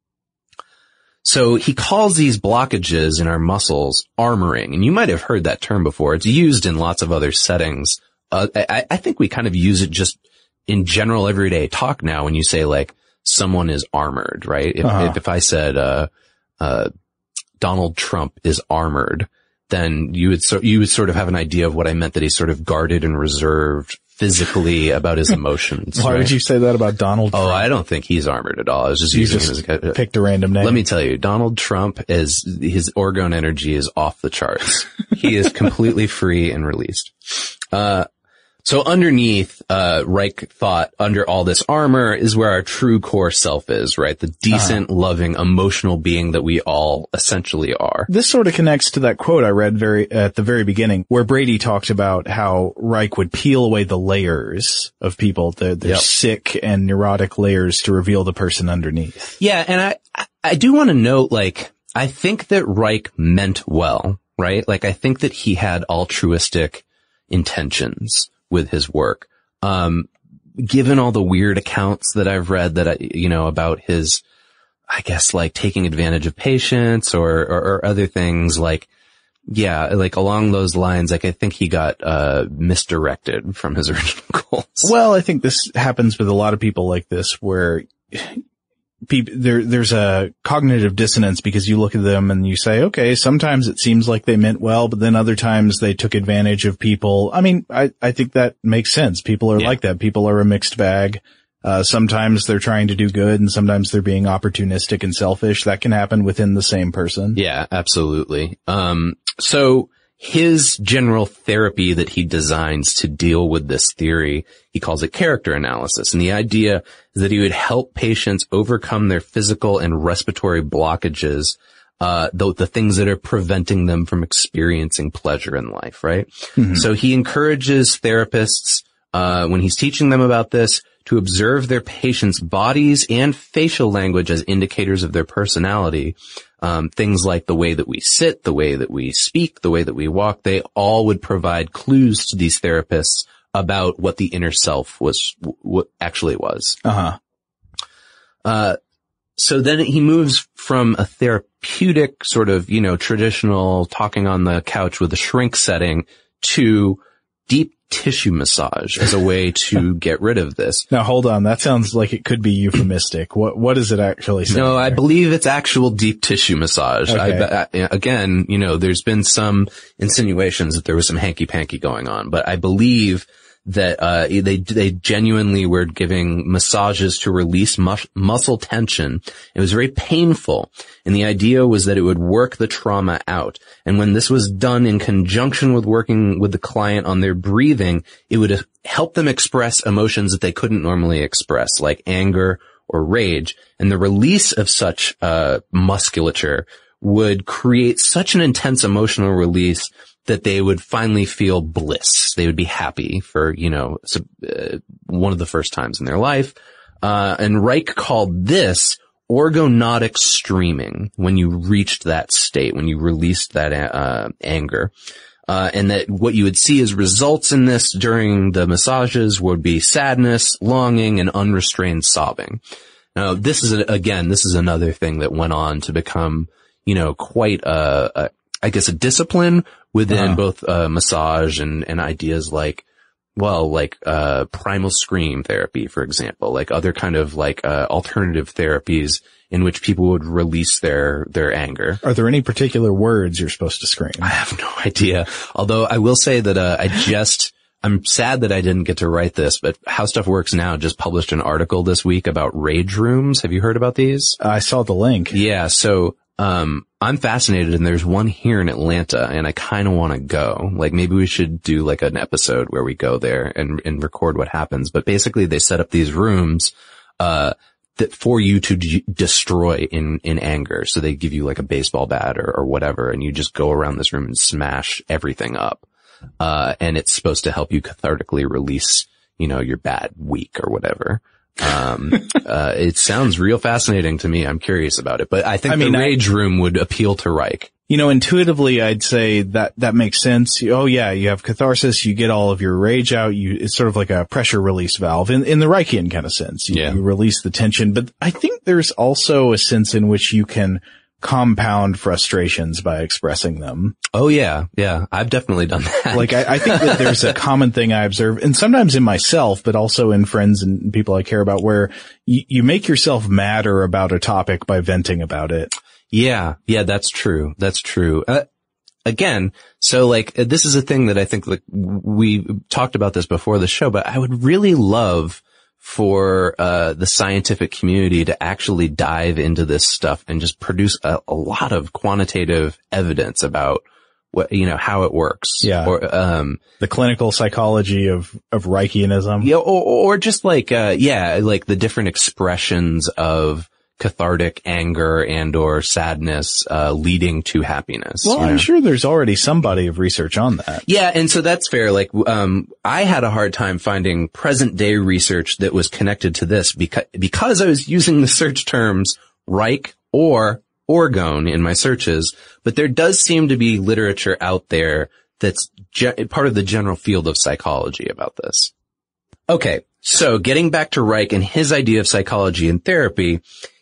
Speaker 7: So he calls these blockages in our muscles armoring. And you might have heard that term before. It's used in lots of other settings. Uh, I, I think we kind of use it just in general everyday talk now when you say like someone is armored, right? If, uh-huh. if, if I said, uh, uh, Donald Trump is armored, then you would, so, you would sort of have an idea of what I meant, that he's sort of guarded and reserved physically about his emotions.
Speaker 6: Why
Speaker 7: right?
Speaker 6: would you say that about Donald Trump?
Speaker 7: Oh, I don't think he's armored at all. I was just
Speaker 6: you
Speaker 7: using
Speaker 6: just
Speaker 7: him as a,
Speaker 6: picked a random name.
Speaker 7: Let me tell you, Donald Trump is, his orgone energy is off the charts. He is completely free and released. Uh, So underneath, uh, Reich thought under all this armor is where our true core self is, right? The decent, uh-huh. loving, emotional being that we all essentially are.
Speaker 6: This sort of connects to that quote I read very, at the very beginning where Brady talked about how Reich would peel away the layers of people, the, the yep. sick and neurotic layers to reveal the person underneath.
Speaker 7: Yeah. And I, I do want to note, like, I think that Reich meant well, right? Like, I think that he had altruistic intentions with his work. Um, given all the weird accounts that I've read that I, you know, about his, I guess like taking advantage of patients or, or, or other things like, yeah, like along those lines, like I think he got, uh, misdirected from his original goals.
Speaker 6: Well, I think this happens with a lot of people like this where people, there, there's a cognitive dissonance because you look at them and you say, okay, sometimes it seems like they meant well, but then other times they took advantage of people. I mean, I, I think that makes sense. People are yeah. like that. People are a mixed bag. Uh, sometimes they're trying to do good and sometimes they're being opportunistic and selfish. That can happen within the same person.
Speaker 7: Yeah, absolutely. Um, so his general therapy that he designs to deal with this theory, he calls it character analysis. And the idea is that he would help patients overcome their physical and respiratory blockages, uh, the, the things that are preventing them from experiencing pleasure in life, right? Mm-hmm. So he encourages therapists, uh, when he's teaching them about this, to observe their patients' bodies and facial language as indicators of their personality. Um, things like the way that we sit, the way that we speak, the way that we walk, they all would provide clues to these therapists about what the inner self was, what actually was.
Speaker 6: Uh-huh.
Speaker 7: Uh, so then he moves from a therapeutic sort of, you know, traditional talking on the couch with a shrink setting to deep tissue massage as a way to get rid of this.
Speaker 6: Now hold on, that sounds like it could be euphemistic. What what is it actually saying?
Speaker 7: No,
Speaker 6: there?
Speaker 7: I believe it's actual deep tissue massage.
Speaker 6: Okay.
Speaker 7: I, I, again, you know, there's been some insinuations that there was some hanky-panky going on, but I believe that, uh, they, they genuinely were giving massages to release mus- muscle tension. It was very painful. And the idea was that it would work the trauma out. And when this was done in conjunction with working with the client on their breathing, it would help them express emotions that they couldn't normally express, like anger or rage. And the release of such, uh, musculature would create such an intense emotional release that they would finally feel bliss. They would be happy for, you know, uh, one of the first times in their life. Uh, and Reich called this orgonotic streaming, when you reached that state, when you released that, uh, anger. Uh, and that what you would see as results in this during the massages would be sadness, longing, and unrestrained sobbing. Now, this is, a, again, this is another thing that went on to become, you know, quite a, a I guess a discipline within uh-huh. both, uh, massage and, and ideas like, well, like, uh, primal scream therapy, for example, like other kind of like, uh, alternative therapies in which people would release their, their anger.
Speaker 6: Are there any particular words you're supposed to scream?
Speaker 7: I have no idea. Although I will say that, uh, I just, I'm sad that I didn't get to write this, but How Stuff Works Now just published an article this week about rage rooms. Have you heard about these?
Speaker 6: I saw the link.
Speaker 7: Yeah. So, Um, I'm fascinated, and there's one here in Atlanta, and I kind of want to go. Like, maybe we should do like an episode where we go there and, and record what happens. But basically, they set up these rooms, uh, that for you to d- destroy in, in anger. So they give you like a baseball bat or, or whatever, and you just go around this room and smash everything up. Uh, and it's supposed to help you cathartically release, you know, your bad week or whatever. um, uh, it sounds real fascinating to me. I'm curious about it, but I think I mean, the rage I, room would appeal to Reich.
Speaker 6: You know, intuitively, I'd say that that makes sense. Oh yeah, you have catharsis, you get all of your rage out. You, it's sort of like a pressure release valve in, in the Reichian kind of sense. You,
Speaker 7: yeah.
Speaker 6: you release the tension, but I think there's also a sense in which you can compound frustrations by expressing them.
Speaker 7: Oh yeah. Yeah. I've definitely done that.
Speaker 6: Like I, I think that there's a common thing I observe, and sometimes in myself, but also in friends and people I care about, where you, you make yourself madder about a topic by venting about it.
Speaker 7: Yeah. Yeah. That's true. That's true. Uh, again, so like this is a thing that I think like we talked about this before the show, but I would really love for uh the scientific community to actually dive into this stuff and just produce a, a lot of quantitative evidence about what, you know, how it works.
Speaker 6: Yeah.
Speaker 7: Or um
Speaker 6: the clinical psychology of of Reichianism.
Speaker 7: Yeah, or or just like uh yeah, like the different expressions of cathartic anger and or sadness uh leading to happiness.
Speaker 6: Well,
Speaker 7: you know?
Speaker 6: I'm sure there's already some body of research on that.
Speaker 7: Yeah, and so that's fair. Like um I had a hard time finding present day research that was connected to this because because I was using the search terms Reich or orgone in my searches, but there does seem to be literature out there that's ge- part of the general field of psychology about this. Okay, so getting back to Reich and his idea of psychology and therapy,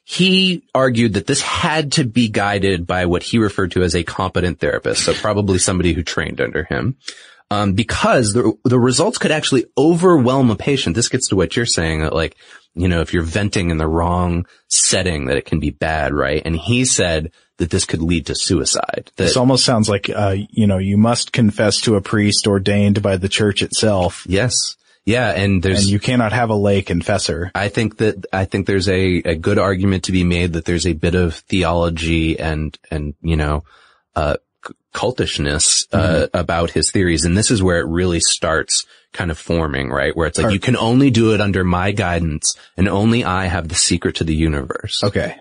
Speaker 7: he argued that this had to be guided by what he referred to as a competent therapist, so probably somebody who trained under him, um, because the, the results could actually overwhelm a patient. This gets to what you're saying, that like, you know, if you're venting in the wrong setting, that it can be bad, right? And he said that this could lead to suicide. That,
Speaker 6: this almost sounds like, uh, you know, you must confess to a priest ordained by the church itself.
Speaker 7: Yes. Yeah, and there's
Speaker 6: and you cannot have a lay confessor.
Speaker 7: I think that I think there's a, a good argument to be made that there's a bit of theology and and you know uh cultishness uh mm-hmm. about his theories, and this is where it really starts kind of forming, right? Where it's like, Are, you can only do it under my guidance, and only I have the secret to the universe.
Speaker 6: Okay.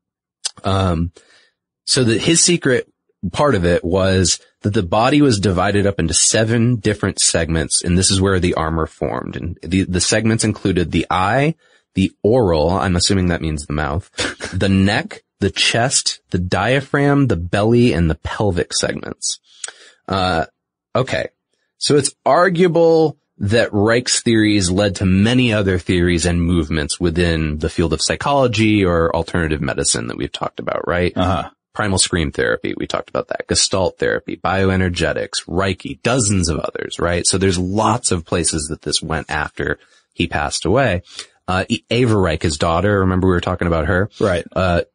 Speaker 7: Um, so that his secret part of it was that the body was divided up into seven different segments, and this is where the armor formed. And the, the segments included the eye, the oral, I'm assuming that means the mouth, the neck, the chest, the diaphragm, the belly, and the pelvic segments. Uh, okay. So it's arguable that Reich's theories led to many other theories and movements within the field of psychology or alternative medicine that we've talked about, right?
Speaker 6: Uh-huh.
Speaker 7: Primal scream therapy, we talked about that. Gestalt therapy, bioenergetics, Reiki, dozens of others, right? So there's lots of places that this went after he passed away. Uh, Eva Reich, his daughter, remember we were talking about her?
Speaker 6: Right.
Speaker 7: Uh,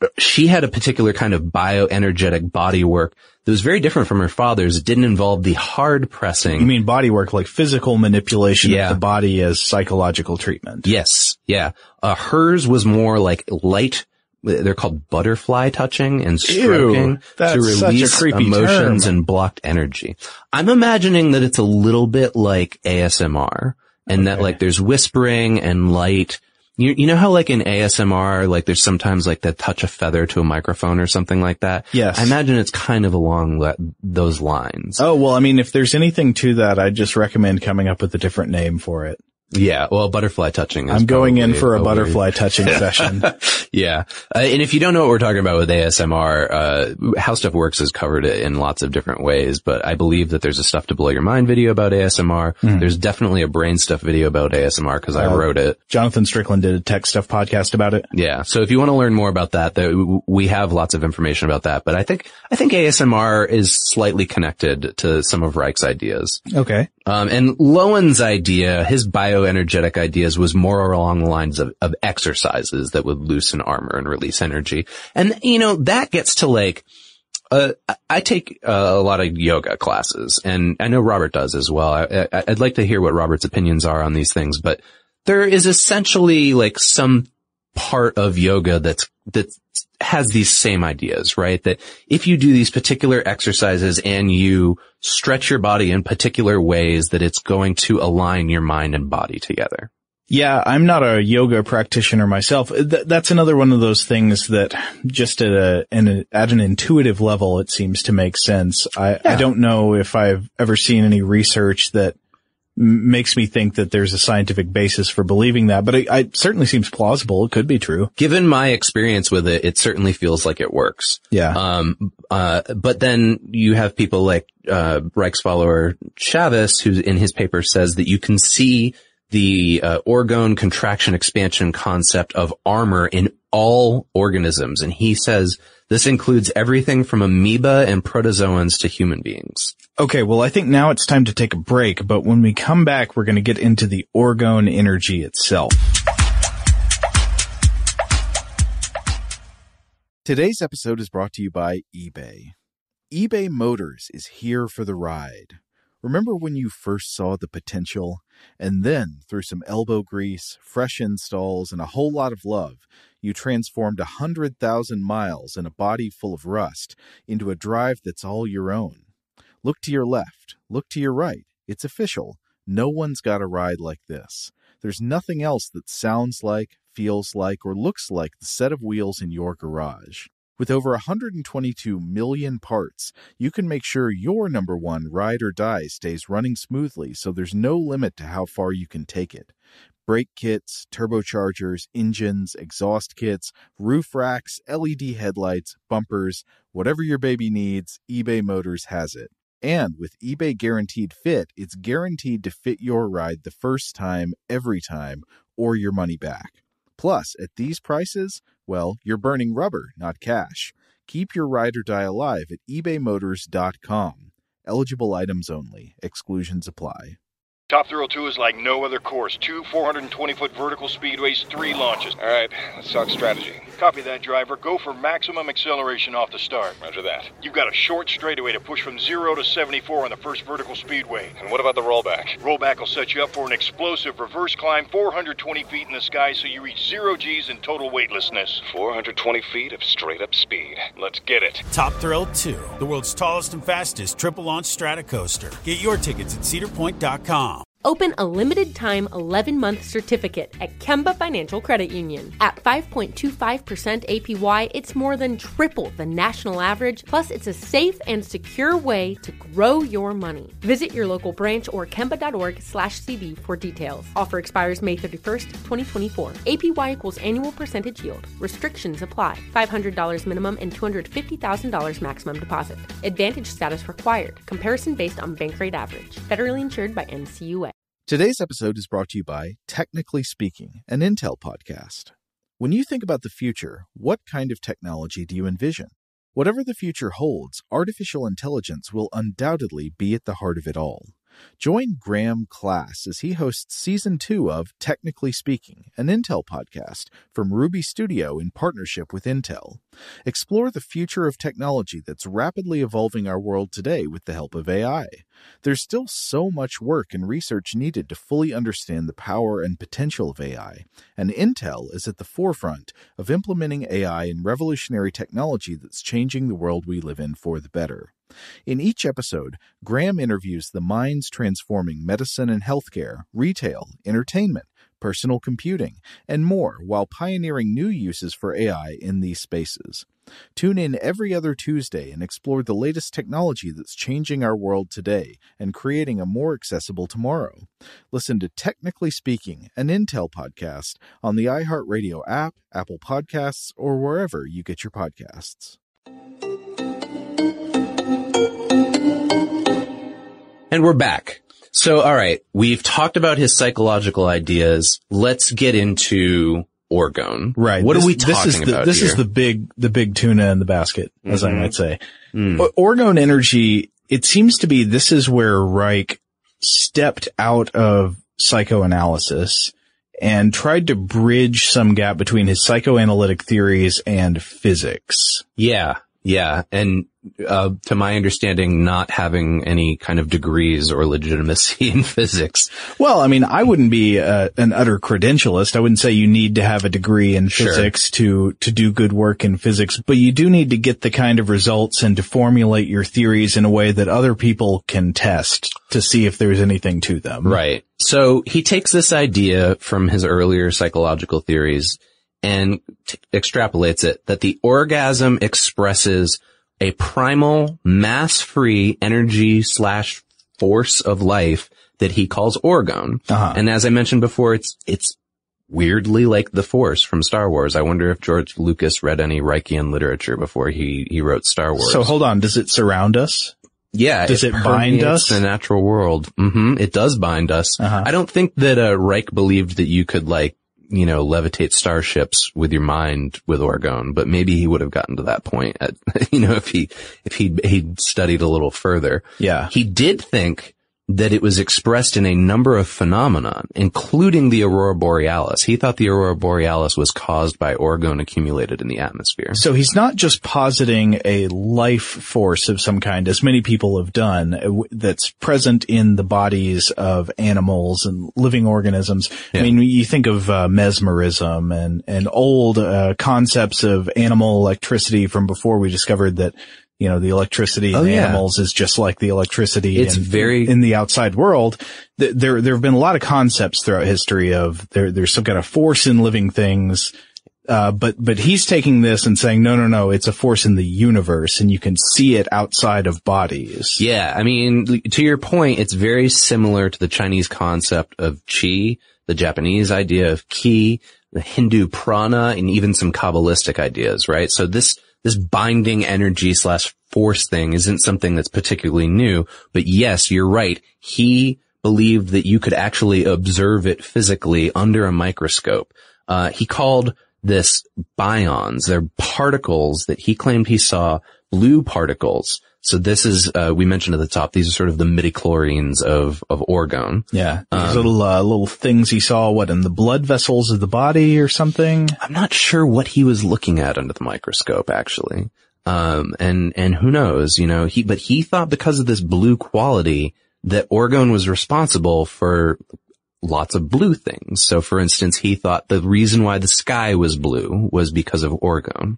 Speaker 7: she had a particular kind of bioenergetic body work that was very different from her father's. It didn't involve the hard pressing.
Speaker 6: You mean body work, like physical manipulation
Speaker 7: Yeah.
Speaker 6: of the body as psychological treatment?
Speaker 7: Yes. Yeah. Uh, hers was more like light. They're called butterfly touching and stroking
Speaker 6: Ew, that's
Speaker 7: to
Speaker 6: such a
Speaker 7: release
Speaker 6: creepy
Speaker 7: emotions
Speaker 6: term.
Speaker 7: and blocked energy. I'm imagining that it's a little bit like A S M R, and that
Speaker 6: Okay.
Speaker 7: like there's whispering and light. You, you know how like in A S M R, like there's sometimes like that touch a feather to a microphone or something like that?
Speaker 6: Yes.
Speaker 7: I imagine it's kind of along that, those lines.
Speaker 6: Oh, well, I mean, if there's anything to that, I'd just recommend coming up with a different name for it.
Speaker 7: Yeah, well, butterfly touching is
Speaker 6: I'm going in
Speaker 7: probably
Speaker 6: for a,
Speaker 7: weird-
Speaker 6: butterfly touching session.
Speaker 7: Yeah. Uh, and if you don't know what we're talking about with A S M R, uh, How Stuff Works has covered it in lots of different ways, but I believe that there's a Stuff to Blow Your Mind video about A S M R.
Speaker 6: Mm.
Speaker 7: There's definitely a Brain Stuff video about A S M R because I
Speaker 6: Uh,
Speaker 7: wrote it.
Speaker 6: Jonathan Strickland did a Tech Stuff podcast about it.
Speaker 7: Yeah. So if you want to learn more about that, the, we have lots of information about that, but I think, I think A S M R is slightly connected to some of Reich's ideas.
Speaker 6: Okay.
Speaker 7: Um, and Lowen's idea, his bioenergetic ideas was more along the lines of, of exercises that would loosen armor and release energy. And, you know, that gets to like, uh, I take uh, a lot of yoga classes, and I know Robert does as well. I, I, I'd like to hear what Robert's opinions are on these things, but there is essentially like some part of yoga that's, that has these same ideas, right? That if you do these particular exercises and you stretch your body in particular ways, that it's going to align your mind and body together.
Speaker 6: Yeah, I'm not a yoga practitioner myself. Th- that's another one of those things that just at a, an, at an intuitive level, it seems to make sense. I,
Speaker 7: Yeah.
Speaker 6: I don't know if I've ever seen any research that m- makes me think that there's a scientific basis for believing that, but it, it certainly seems plausible. It could be true.
Speaker 7: Given my experience with it, it certainly feels like it works.
Speaker 6: Yeah.
Speaker 7: Um, uh, but then you have people like, uh, Reich's follower Chavez, who in his paper says that you can see the, uh, orgone contraction expansion concept of armor in all organisms. And he says this includes everything from amoeba and protozoans to human beings.
Speaker 6: Okay, well, I think now it's time to take a break, but when we come back, we're going to get into the orgone energy itself.
Speaker 1: Today's episode is brought to you by eBay. eBay Motors is here for the ride. Remember when you first saw the potential? And then, through some elbow grease, fresh installs, and a whole lot of love, you transformed one hundred thousand miles and a body full of rust into a drive that's all your own. Look to your left. Look to your right. It's official. No one's got a ride like this. There's nothing else that sounds like, feels like, or looks like the set of wheels in your garage. With over one hundred twenty-two million parts, you can make sure your number one ride or die stays running smoothly, so there's no limit to how far you can take it. Brake kits, turbochargers, engines, exhaust kits, roof racks, L E D headlights, bumpers, whatever your baby needs, eBay Motors has it. And with eBay Guaranteed Fit, it's guaranteed to fit your ride the first time, every time, or your money back. Plus, at these prices, well, you're burning rubber, not cash. Keep your ride or die alive at ebay motors dot com. Eligible items only. Exclusions apply.
Speaker 10: Top Thrill two is like no other course. Two four hundred twenty foot vertical speedways, three launches.
Speaker 11: All right, let's talk strategy.
Speaker 10: Copy that, driver. Go for maximum acceleration off the start.
Speaker 11: Roger that.
Speaker 10: You've got a short straightaway to push from zero to seventy-four on the first vertical speedway.
Speaker 11: And what about the rollback?
Speaker 10: Rollback will set you up for an explosive reverse climb four hundred twenty feet in the sky so you reach zero G's in total weightlessness.
Speaker 11: four hundred twenty feet of straight-up speed.
Speaker 10: Let's get it.
Speaker 12: Top Thrill two, the world's tallest and fastest triple-launch Stratocoaster. Get your tickets at cedar point dot com.
Speaker 9: Open a limited-time eleven-month certificate at Kemba Financial Credit Union. At five point two five percent A P Y, it's more than triple the national average, plus it's a safe and secure way to grow your money. Visit your local branch or kemba.org slash CD for details. Offer expires May thirty-first, twenty twenty-four. A P Y equals annual percentage yield. Restrictions apply. five hundred dollars minimum and two hundred fifty thousand dollars maximum deposit. Advantage status required. Comparison based on bank rate average. Federally insured by N C U A.
Speaker 1: Today's episode is brought to you by Technically Speaking, an Intel podcast. When you think about the future, what kind of technology do you envision? Whatever the future holds, artificial intelligence will undoubtedly be at the heart of it all. Join Graham Class as he hosts Season two of Technically Speaking, an Intel podcast from Ruby Studio in partnership with Intel. Explore the future of technology that's rapidly evolving our world today with the help of A I. There's still so much work and research needed to fully understand the power and potential of A I, and Intel is at the forefront of implementing A I in revolutionary technology that's changing the world we live in for the better. In each episode, Graham interviews the minds transforming medicine and healthcare, retail, entertainment, personal computing, and more while pioneering new uses for A I in these spaces. Tune in every other Tuesday and explore the latest technology that's changing our world today and creating a more accessible tomorrow. Listen to Technically Speaking, an Intel podcast on the iHeartRadio app, Apple Podcasts, or wherever you get your podcasts.
Speaker 7: And we're back. So, all right, we've talked about his psychological ideas. Let's get into orgone.
Speaker 6: Right.
Speaker 7: What
Speaker 6: this,
Speaker 7: are we
Speaker 6: this
Speaker 7: talking
Speaker 6: is the,
Speaker 7: about
Speaker 6: This
Speaker 7: here?
Speaker 6: is the big, the big tuna in the basket, mm-hmm. as I might say.
Speaker 7: Mm.
Speaker 6: Orgone energy, it seems to be this is where Reich stepped out of psychoanalysis and tried to bridge some gap between his psychoanalytic theories and physics.
Speaker 7: Yeah. Yeah. And, uh, to my understanding, not having any kind of degrees or legitimacy in physics.
Speaker 6: Well, I mean, I wouldn't be uh, an utter credentialist. I wouldn't say you need to have a degree in
Speaker 7: Sure.
Speaker 6: physics to, to do good work in physics, but you do need to get the kind of results and to formulate your theories in a way that other people can test to see if there's anything to them.
Speaker 7: Right. So he takes this idea from his earlier psychological theories and t- extrapolates it that the orgasm expresses a primal, mass-free energy slash force of life that he calls orgone.
Speaker 6: Uh-huh.
Speaker 7: And as I mentioned before, it's it's weirdly like the Force from Star Wars. I wonder if George Lucas read any Reichian literature before he he wrote Star Wars.
Speaker 6: So hold on, does it surround us?
Speaker 7: Yeah.
Speaker 6: Does it, it bind us?
Speaker 7: The natural world. Mm-hmm. It does bind us.
Speaker 6: Uh-huh.
Speaker 7: I don't think that uh, Reich believed that you could like you know, levitate starships with your mind with orgone, but maybe he would have gotten to that point at, you know, if he, if he, he'd studied a little further.
Speaker 6: Yeah.
Speaker 7: He did think that it was expressed in a number of phenomena, including the aurora borealis. He thought the aurora borealis was caused by orgone accumulated in the atmosphere.
Speaker 6: So he's not just positing a life force of some kind, as many people have done, that's present in the bodies of animals and living organisms.
Speaker 7: Yeah.
Speaker 6: I mean, you think of uh, mesmerism and, and old uh, concepts of animal electricity from before we discovered that, you know, the electricity
Speaker 7: oh,
Speaker 6: in
Speaker 7: yeah.
Speaker 6: animals is just like the electricity
Speaker 7: it's
Speaker 6: in,
Speaker 7: very...
Speaker 6: in the outside world. There, there have been a lot of concepts throughout history of there, there's some kind of force in living things. Uh, but, but he's taking this and saying, no, no, no, it's a force in the universe and you can see it outside of bodies.
Speaker 7: Yeah. I mean, to your point, it's very similar to the Chinese concept of qi, the Japanese idea of ki, the Hindu prana, and even some Kabbalistic ideas, right? So this, This binding energy slash force thing isn't something that's particularly new, but yes, you're right. He believed that you could actually observe it physically under a microscope. Uh, he called this bions. They're particles that he claimed he saw, blue particles. So this is, uh, we mentioned at the top, these are sort of the midichlorians of, of orgone.
Speaker 6: Yeah. These
Speaker 7: Um,
Speaker 6: little, uh, little things he saw, what, in the blood vessels of the body or something?
Speaker 7: I'm not sure what he was looking at under the microscope, actually. Um, and, and who knows, you know, he, but he thought because of this blue quality that orgone was responsible for lots of blue things. So for instance, he thought the reason why the sky was blue was because of orgone.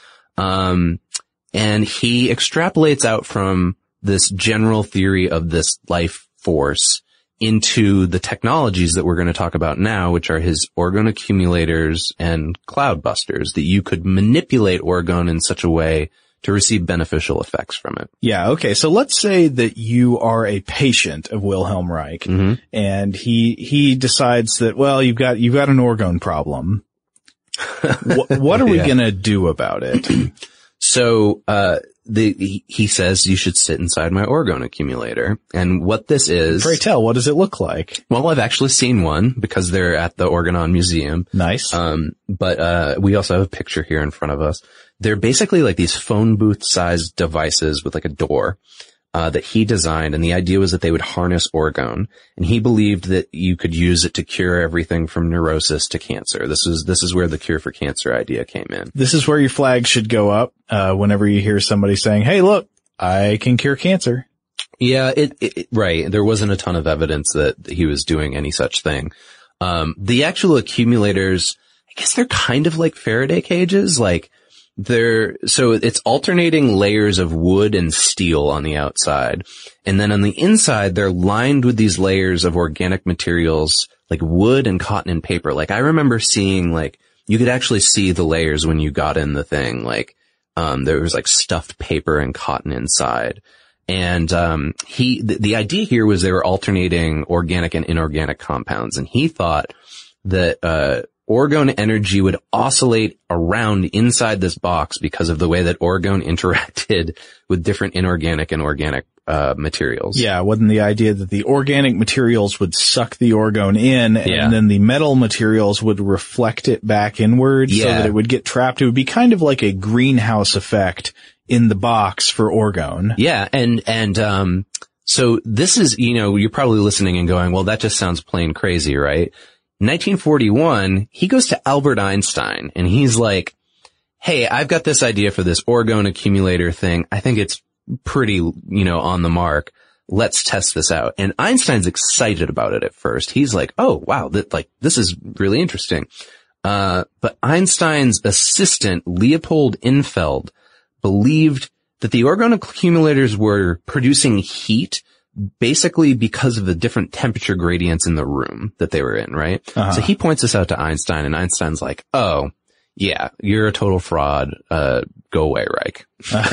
Speaker 7: Um, and he extrapolates out from this general theory of this life force into the technologies that we're going to talk about now, which are his orgone accumulators and cloudbusters, that you could manipulate orgone in such a way to receive beneficial effects from it.
Speaker 6: Yeah, okay. So let's say that you are a patient of Wilhelm Reich,
Speaker 7: mm-hmm.
Speaker 6: and he he decides that, well, you've got you've got an orgone problem. what, what are we
Speaker 7: yeah.
Speaker 6: going to do about it?
Speaker 7: So, uh, the, he, he says you should sit inside my orgone accumulator. And what this is...
Speaker 6: Pray tell, what does it look like?
Speaker 7: Well, I've actually seen one because they're at the Organon Museum.
Speaker 6: Nice.
Speaker 7: Um, but, uh, we also have a picture here in front of us. They're basically like these phone booth sized devices with like a door. uh, that he designed. And the idea was that they would harness orgone. And he believed that you could use it to cure everything from neurosis to cancer. This is, this is where the cure for cancer idea came in.
Speaker 6: This is where your flag should go up, uh, whenever you hear somebody saying, hey, look, I can cure cancer.
Speaker 7: Yeah, it, it, right. There wasn't a ton of evidence that he was doing any such thing. Um, the actual accumulators, I guess they're kind of like Faraday cages, like, They're, so it's alternating layers of wood and steel on the outside. And then on the inside, they're lined with these layers of organic materials like wood and cotton and paper. Like I remember seeing like, you could actually see the layers when you got in the thing. Like, um, there was like stuffed paper and cotton inside. And, um, he, the, the idea here was they were alternating organic and inorganic compounds. And he thought that, uh, orgone energy would oscillate around inside this box because of the way that orgone interacted with different inorganic and organic uh materials.
Speaker 6: Yeah, wasn't the idea that the organic materials would suck the orgone in
Speaker 7: yeah.
Speaker 6: and then the metal materials would reflect it back inward
Speaker 7: yeah.
Speaker 6: so that it would get trapped? It would be kind of like a greenhouse effect in the box for orgone.
Speaker 7: Yeah, and and um so this is, you know, you're probably listening and going, well, that just sounds plain crazy, right? nineteen forty-one, he goes to Albert Einstein and he's like, hey, I've got this idea for this orgone accumulator thing. I think it's pretty, you know, on the mark. Let's test this out. And Einstein's excited about it at first. He's like, oh, wow, that, like, this is really interesting. Uh, but Einstein's assistant, Leopold Infeld, believed that the orgone accumulators were producing heat basically because of the different temperature gradients in the room that they were in, right? Uh-huh. So he points this out to Einstein, and Einstein's like, oh, yeah, you're a total fraud. Uh, go away, Reich.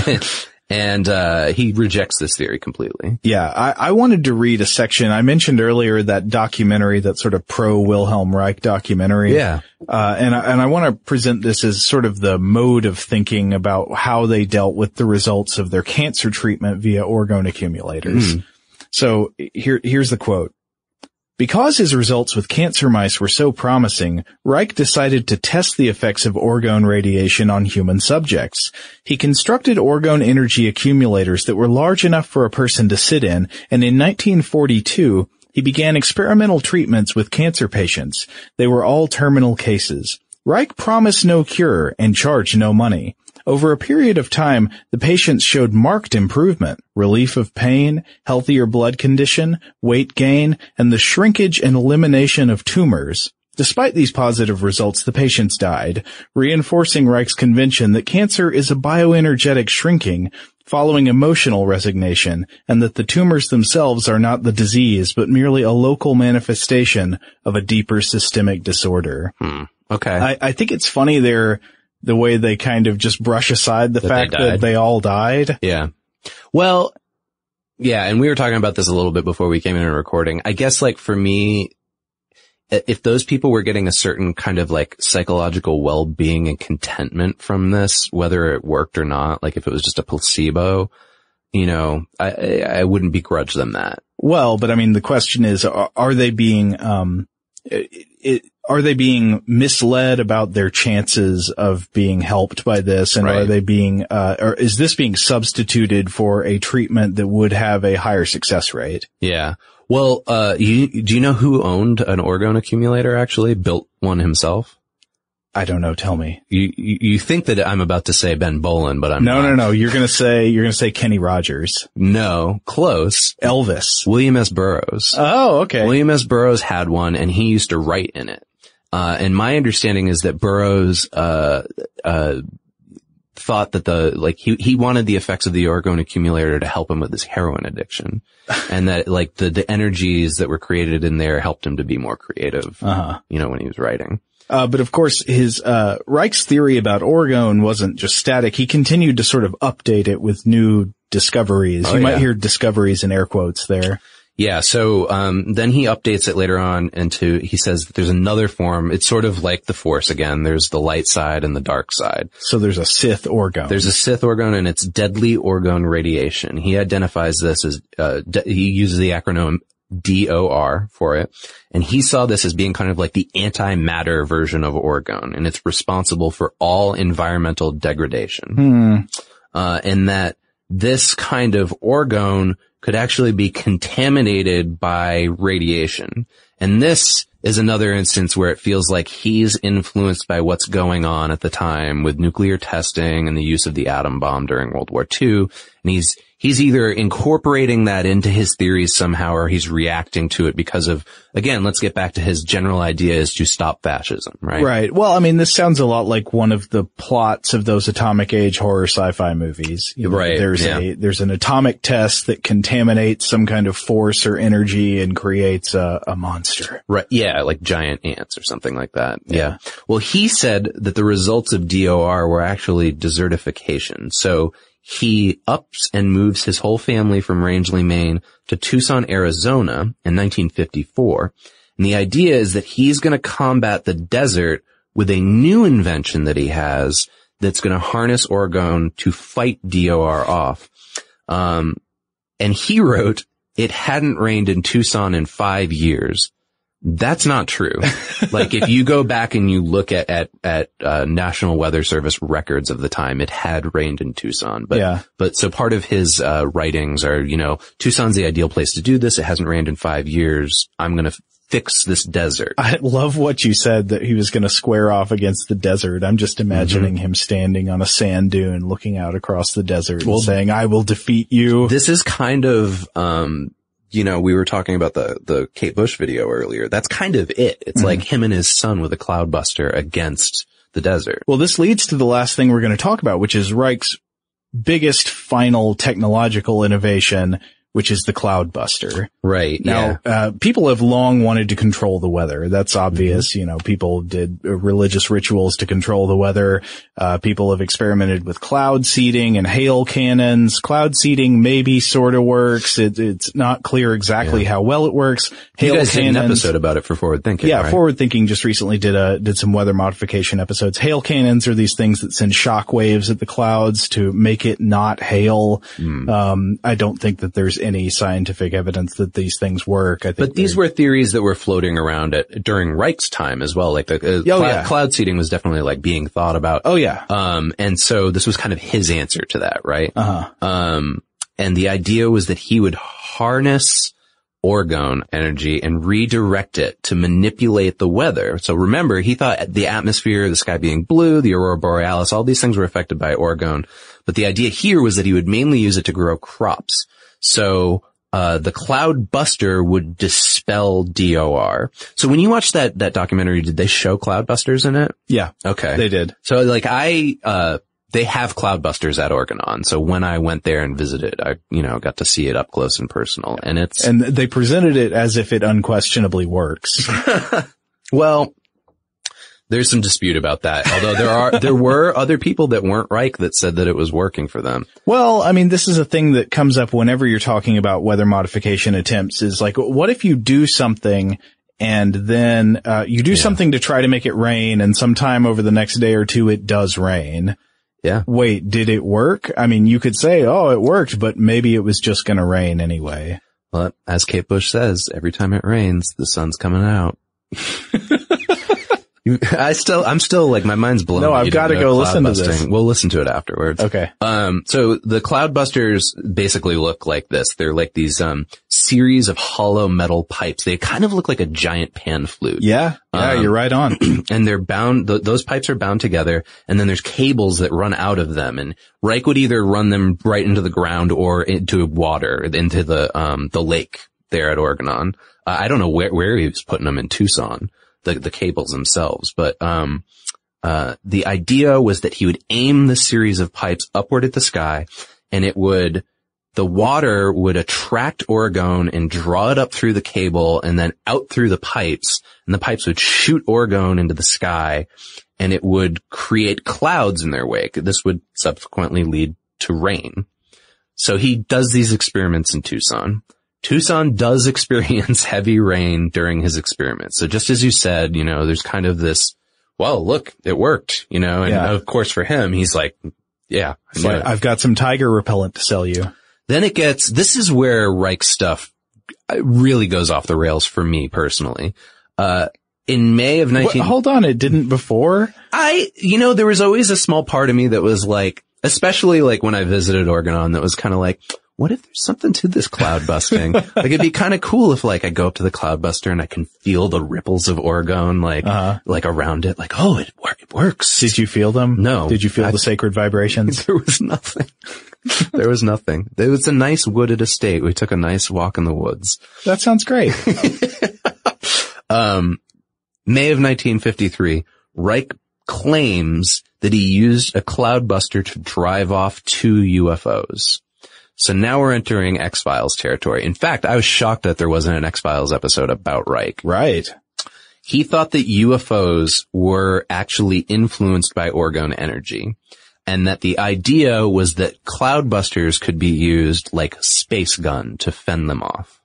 Speaker 7: And, uh, he rejects this theory completely.
Speaker 6: Yeah, I, I wanted to read a section. I mentioned earlier that documentary, that sort of pro Wilhelm Reich documentary.
Speaker 7: Yeah.
Speaker 6: Uh, and I, and I want to present this as sort of the mode of thinking about how they dealt with the results of their cancer treatment via orgone accumulators. Mm. So here, here's the quote. Because his results with cancer mice were so promising, Reich decided to test the effects of orgone radiation on human subjects. He constructed orgone energy accumulators that were large enough for a person to sit in, and in nineteen forty-two, he began experimental treatments with cancer patients. They were all terminal cases. Reich promised no cure and charged no money. Over a period of time, the patients showed marked improvement, relief of pain, healthier blood condition, weight gain, and the shrinkage and elimination of tumors. Despite these positive results, the patients died, reinforcing Reich's conviction that cancer is a bioenergetic shrinking following emotional resignation, and that the tumors themselves are not the disease, but merely a local manifestation of a deeper systemic disorder.
Speaker 7: Hmm. Okay.
Speaker 6: I, I think it's funny there, the way they kind of just brush aside the
Speaker 7: that
Speaker 6: fact
Speaker 7: they
Speaker 6: that they all died.
Speaker 7: Yeah. Well, yeah, and we were talking about this a little bit before we came in and recording. I guess, like, for me, if those people were getting a certain kind of, like, psychological well-being and contentment from this, whether it worked or not, like if it was just a placebo, you know, I, I wouldn't begrudge them that.
Speaker 6: Well, but I mean, the question is, are, are they being, um, it, it, are they being misled about their chances of being helped by this? And right. are they being, uh, or is this being substituted for a treatment that would have a higher success rate?
Speaker 7: Yeah. Well, uh, you, do you know who owned an orgone accumulator, actually? Built one himself?
Speaker 6: I don't know. Tell me.
Speaker 7: You, you, you think that I'm about to say Ben Bowlin, but I'm
Speaker 6: no,
Speaker 7: not.
Speaker 6: No, no, no. You're going to say, you're going to say Kenny Rogers.
Speaker 7: No, close.
Speaker 6: Elvis.
Speaker 7: William S. Burroughs.
Speaker 6: Oh, okay.
Speaker 7: William S. Burroughs had one, and he used to write in it. Uh, and my understanding is that Burroughs, uh, uh, thought that the, like, he, he wanted the effects of the orgone accumulator to help him with his heroin addiction. And that, like, the, the energies that were created in there helped him to be more creative, uh-huh. you know, when he was writing.
Speaker 6: Uh, but of course, his, uh, Reich's theory about orgone wasn't just static. He continued to sort of update it with new discoveries.
Speaker 7: Oh,
Speaker 6: you
Speaker 7: yeah.
Speaker 6: might hear discoveries in air quotes there.
Speaker 7: Yeah, so um then he updates it later on into, he says that there's another form. It's sort of like the Force again. There's the light side and the dark side.
Speaker 6: So there's a Sith orgone.
Speaker 7: There's a Sith orgone, and it's deadly orgone radiation. He identifies this as, uh de- he uses the acronym D O R for it, and he saw this as being kind of like the antimatter version of orgone, and it's responsible for all environmental degradation.
Speaker 6: Hmm.
Speaker 7: Uh and that this kind of orgone could actually be contaminated by radiation. And this is another instance where it feels like he's influenced by what's going on at the time with nuclear testing and the use of the atom bomb during World War Two. And he's, he's either incorporating that into his theories somehow, or he's reacting to it because of, again, let's get back to his general idea is to stop fascism, right?
Speaker 6: Right. Well, I mean, this sounds a lot like one of the plots of those atomic age horror sci-fi movies. You know,
Speaker 7: right.
Speaker 6: There's
Speaker 7: yeah.
Speaker 6: a, there's an atomic test that contaminates some kind of force or energy and creates a, a monster.
Speaker 7: Right. Yeah. Like giant ants or something like that. Yeah. yeah. Well, he said that the results of D O R were actually desertification. So he ups and moves his whole family from Rangeley, Maine to Tucson, Arizona in nineteen fifty-four. And the idea is that he's going to combat the desert with a new invention that he has that's going to harness orgone to fight D O R off. Um, and he wrote, it hadn't rained in Tucson in five years. That's not true. Like, if you go back and you look at, at, at, uh, National Weather Service records of the time, it had rained in Tucson. But,
Speaker 6: yeah.
Speaker 7: but so part of his, uh, writings are, you know, Tucson's the ideal place to do this. It hasn't rained in five years. I'm going to fix this desert.
Speaker 6: I love what you said, that he was going to square off against the desert. I'm just imagining mm-hmm. him standing on a sand dune looking out across the desert well, and saying, I will defeat you.
Speaker 7: This is kind of, um, you know, we were talking about the, the Kate Bush video earlier. That's kind of it. It's mm-hmm. like him and his son with a cloudbuster against the desert.
Speaker 6: Well, this leads to the last thing we're going to talk about, which is Reich's biggest final technological innovation, which is the cloudbuster.
Speaker 7: Right.
Speaker 6: Now,
Speaker 7: yeah.
Speaker 6: uh, people have long wanted to control the weather. That's obvious. Mm-hmm. You know, people did uh, religious rituals to control the weather. Uh, people have experimented with cloud seeding and hail cannons. Cloud seeding maybe sort of works. It, it's not clear exactly yeah. how well it works. Hail
Speaker 7: you guys
Speaker 6: cannons,
Speaker 7: did an episode about it for Forward Thinking.
Speaker 6: Yeah,
Speaker 7: right?
Speaker 6: Forward Thinking just recently did a, did some weather modification episodes. Hail cannons are these things that send shock waves at the clouds to make it not hail. Mm. Um, I don't think that there's any scientific evidence that these things work. I think
Speaker 7: but these were theories that were floating around at during Reich's time as well. Like the uh,
Speaker 6: oh,
Speaker 7: cloud,
Speaker 6: yeah.
Speaker 7: cloud seeding was definitely like being thought about.
Speaker 6: Oh yeah.
Speaker 7: Um, and so this was kind of his answer to that, right?
Speaker 6: Uh-huh.
Speaker 7: Um, and the idea was that he would harness orgone energy and redirect it to manipulate the weather. So remember, he thought the atmosphere, the sky being blue, the aurora borealis, all these things were affected by orgone. But the idea here was that he would mainly use it to grow crops. So Uh, the cloud buster would dispel D O R. So when you watch that, that documentary, did they show cloud busters in it?
Speaker 6: Yeah.
Speaker 7: Okay.
Speaker 6: They did.
Speaker 7: So like I, uh, they have cloud busters at Orgonon. So when I went there and visited, I, you know, got to see it up close and personal, and it's,
Speaker 6: and they presented it as if it unquestionably works.
Speaker 7: Well, there's some dispute about that. Although there are, there were other people that weren't Reich that said that it was working for them.
Speaker 6: Well, I mean, this is a thing that comes up whenever you're talking about weather modification attempts, is like, what if you do something and then, uh, you do yeah. something to try to make it rain, and sometime over the next day or two it does rain.
Speaker 7: Yeah.
Speaker 6: Wait, did it work? I mean, you could say, oh, it worked, but maybe it was just gonna rain anyway.
Speaker 7: Well, as Kate Bush says, every time it rains, the sun's coming out. I still, I'm still like, my mind's blown.
Speaker 6: No, I've got to go listen to this.
Speaker 7: We'll listen to it afterwards.
Speaker 6: Okay.
Speaker 7: Um, so the cloudbusters basically look like this. They're like these, um, series of hollow metal pipes. They kind of look like a giant pan flute.
Speaker 6: Yeah. Yeah, um, you're right on.
Speaker 7: And they're bound, th- those pipes are bound together, and then there's cables that run out of them. And Reich would either run them right into the ground or into water, into the, um, the lake there at Orgonon. Uh, I don't know where, where he was putting them in Tucson. The, the cables themselves, but, um, uh, the idea was that he would aim the series of pipes upward at the sky, and it would, the water would attract orgone and draw it up through the cable and then out through the pipes, and the pipes would shoot orgone into the sky, and it would create clouds in their wake. This would subsequently lead to rain. So he does these experiments in Tucson. Tucson does experience heavy rain during his experiments. So just as you said, you know, there's kind of this, well, look, it worked, you know, and
Speaker 6: yeah.
Speaker 7: of course for him, he's like, yeah,
Speaker 6: like, I've got some tiger repellent to sell you.
Speaker 7: Then it gets, this is where Reich stuff really goes off the rails for me personally. Uh, in May of nineteen,
Speaker 6: What, hold on, it didn't before?
Speaker 7: I, you know, there was always a small part of me that was like, Especially like when I visited Orgonon, that was kind of like, what if there's something to this cloud busting? Like it'd be kind of cool if like I go up to the cloud buster and I can feel the ripples of Orgone like, uh-huh. like around it. Like, oh, it, it works.
Speaker 6: Did you feel them?
Speaker 7: No.
Speaker 6: Did you feel
Speaker 7: I,
Speaker 6: the sacred vibrations?
Speaker 7: There was nothing. There was nothing. It was a nice wooded estate. We took a nice walk in the woods.
Speaker 6: That sounds great.
Speaker 7: um, May of nineteen fifty-three, Reich claims that he used a cloud buster to drive off two U F Os. So now we're entering X-Files territory. In fact, I was shocked that there wasn't an X-Files episode about Reich.
Speaker 6: Right.
Speaker 7: He thought that U F Os were actually influenced by Orgone energy, and that the idea was that cloud busters could be used like space gun to fend them off.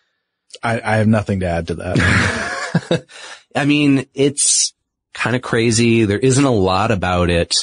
Speaker 6: I, I have nothing to add to that.
Speaker 7: I mean, it's kind of crazy. There isn't a lot about it.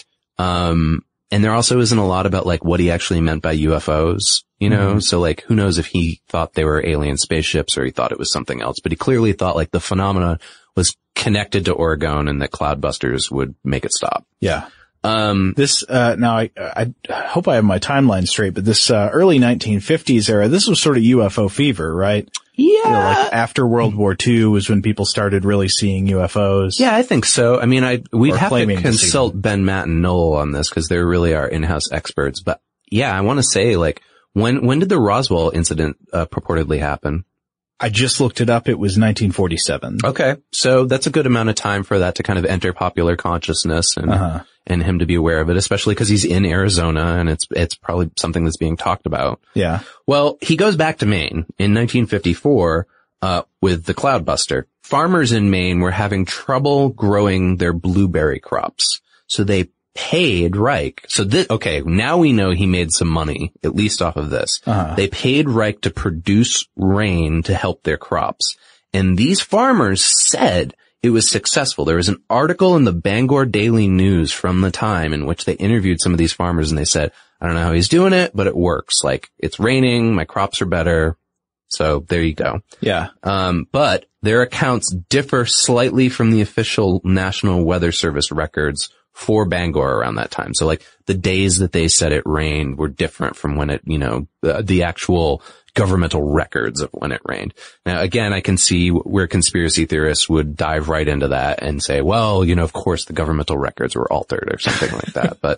Speaker 7: Um, and there also isn't a lot about like what he actually meant by U F Os, you know? Mm-hmm. So like, who knows if he thought they were alien spaceships or he thought it was something else, but he clearly thought like the phenomena was connected to Orgone and that cloudbusters would make it stop.
Speaker 6: Yeah.
Speaker 7: Um,
Speaker 6: this, uh, now I, I hope I have my timeline straight, but this, uh, early nineteen fifties era, this was sort of U F O fever, right?
Speaker 7: Yeah.
Speaker 6: You know, like after World War Two was when people started really seeing U F Os.
Speaker 7: Yeah, I think so. I mean, I, we'd have to consult Ben, Matt, and Noel on this because they're really our in-house experts. But yeah, I want to say like, when, when did the Roswell incident, uh, purportedly happen?
Speaker 6: I just looked it up. It was nineteen forty-seven.
Speaker 7: Okay. So that's a good amount of time for that to kind of enter popular consciousness and, uh-huh. and him to be aware of it, especially because he's in Arizona and it's, it's probably something that's being talked about.
Speaker 6: Yeah.
Speaker 7: Well, he goes back to Maine in nineteen fifty-four, uh, with the Cloudbuster. Farmers in Maine were having trouble growing their blueberry crops. So they paid Reich. So this, okay, now we know he made some money, at least off of this. Uh-huh. They paid Reich to produce rain to help their crops. And these farmers said it was successful. There was an article in the Bangor Daily News from the time in which they interviewed some of these farmers and they said, I don't know how he's doing it, but it works. Like, it's raining, my crops are better. So there you go.
Speaker 6: Yeah.
Speaker 7: Um, but their accounts differ slightly from the official National Weather Service records for Bangor around that time. So like the days that they said it rained were different from when it, you know, the, the actual governmental records of when it rained. Now, again, I can see where conspiracy theorists would dive right into that and say, well, you know, of course the governmental records were altered or something like that. But,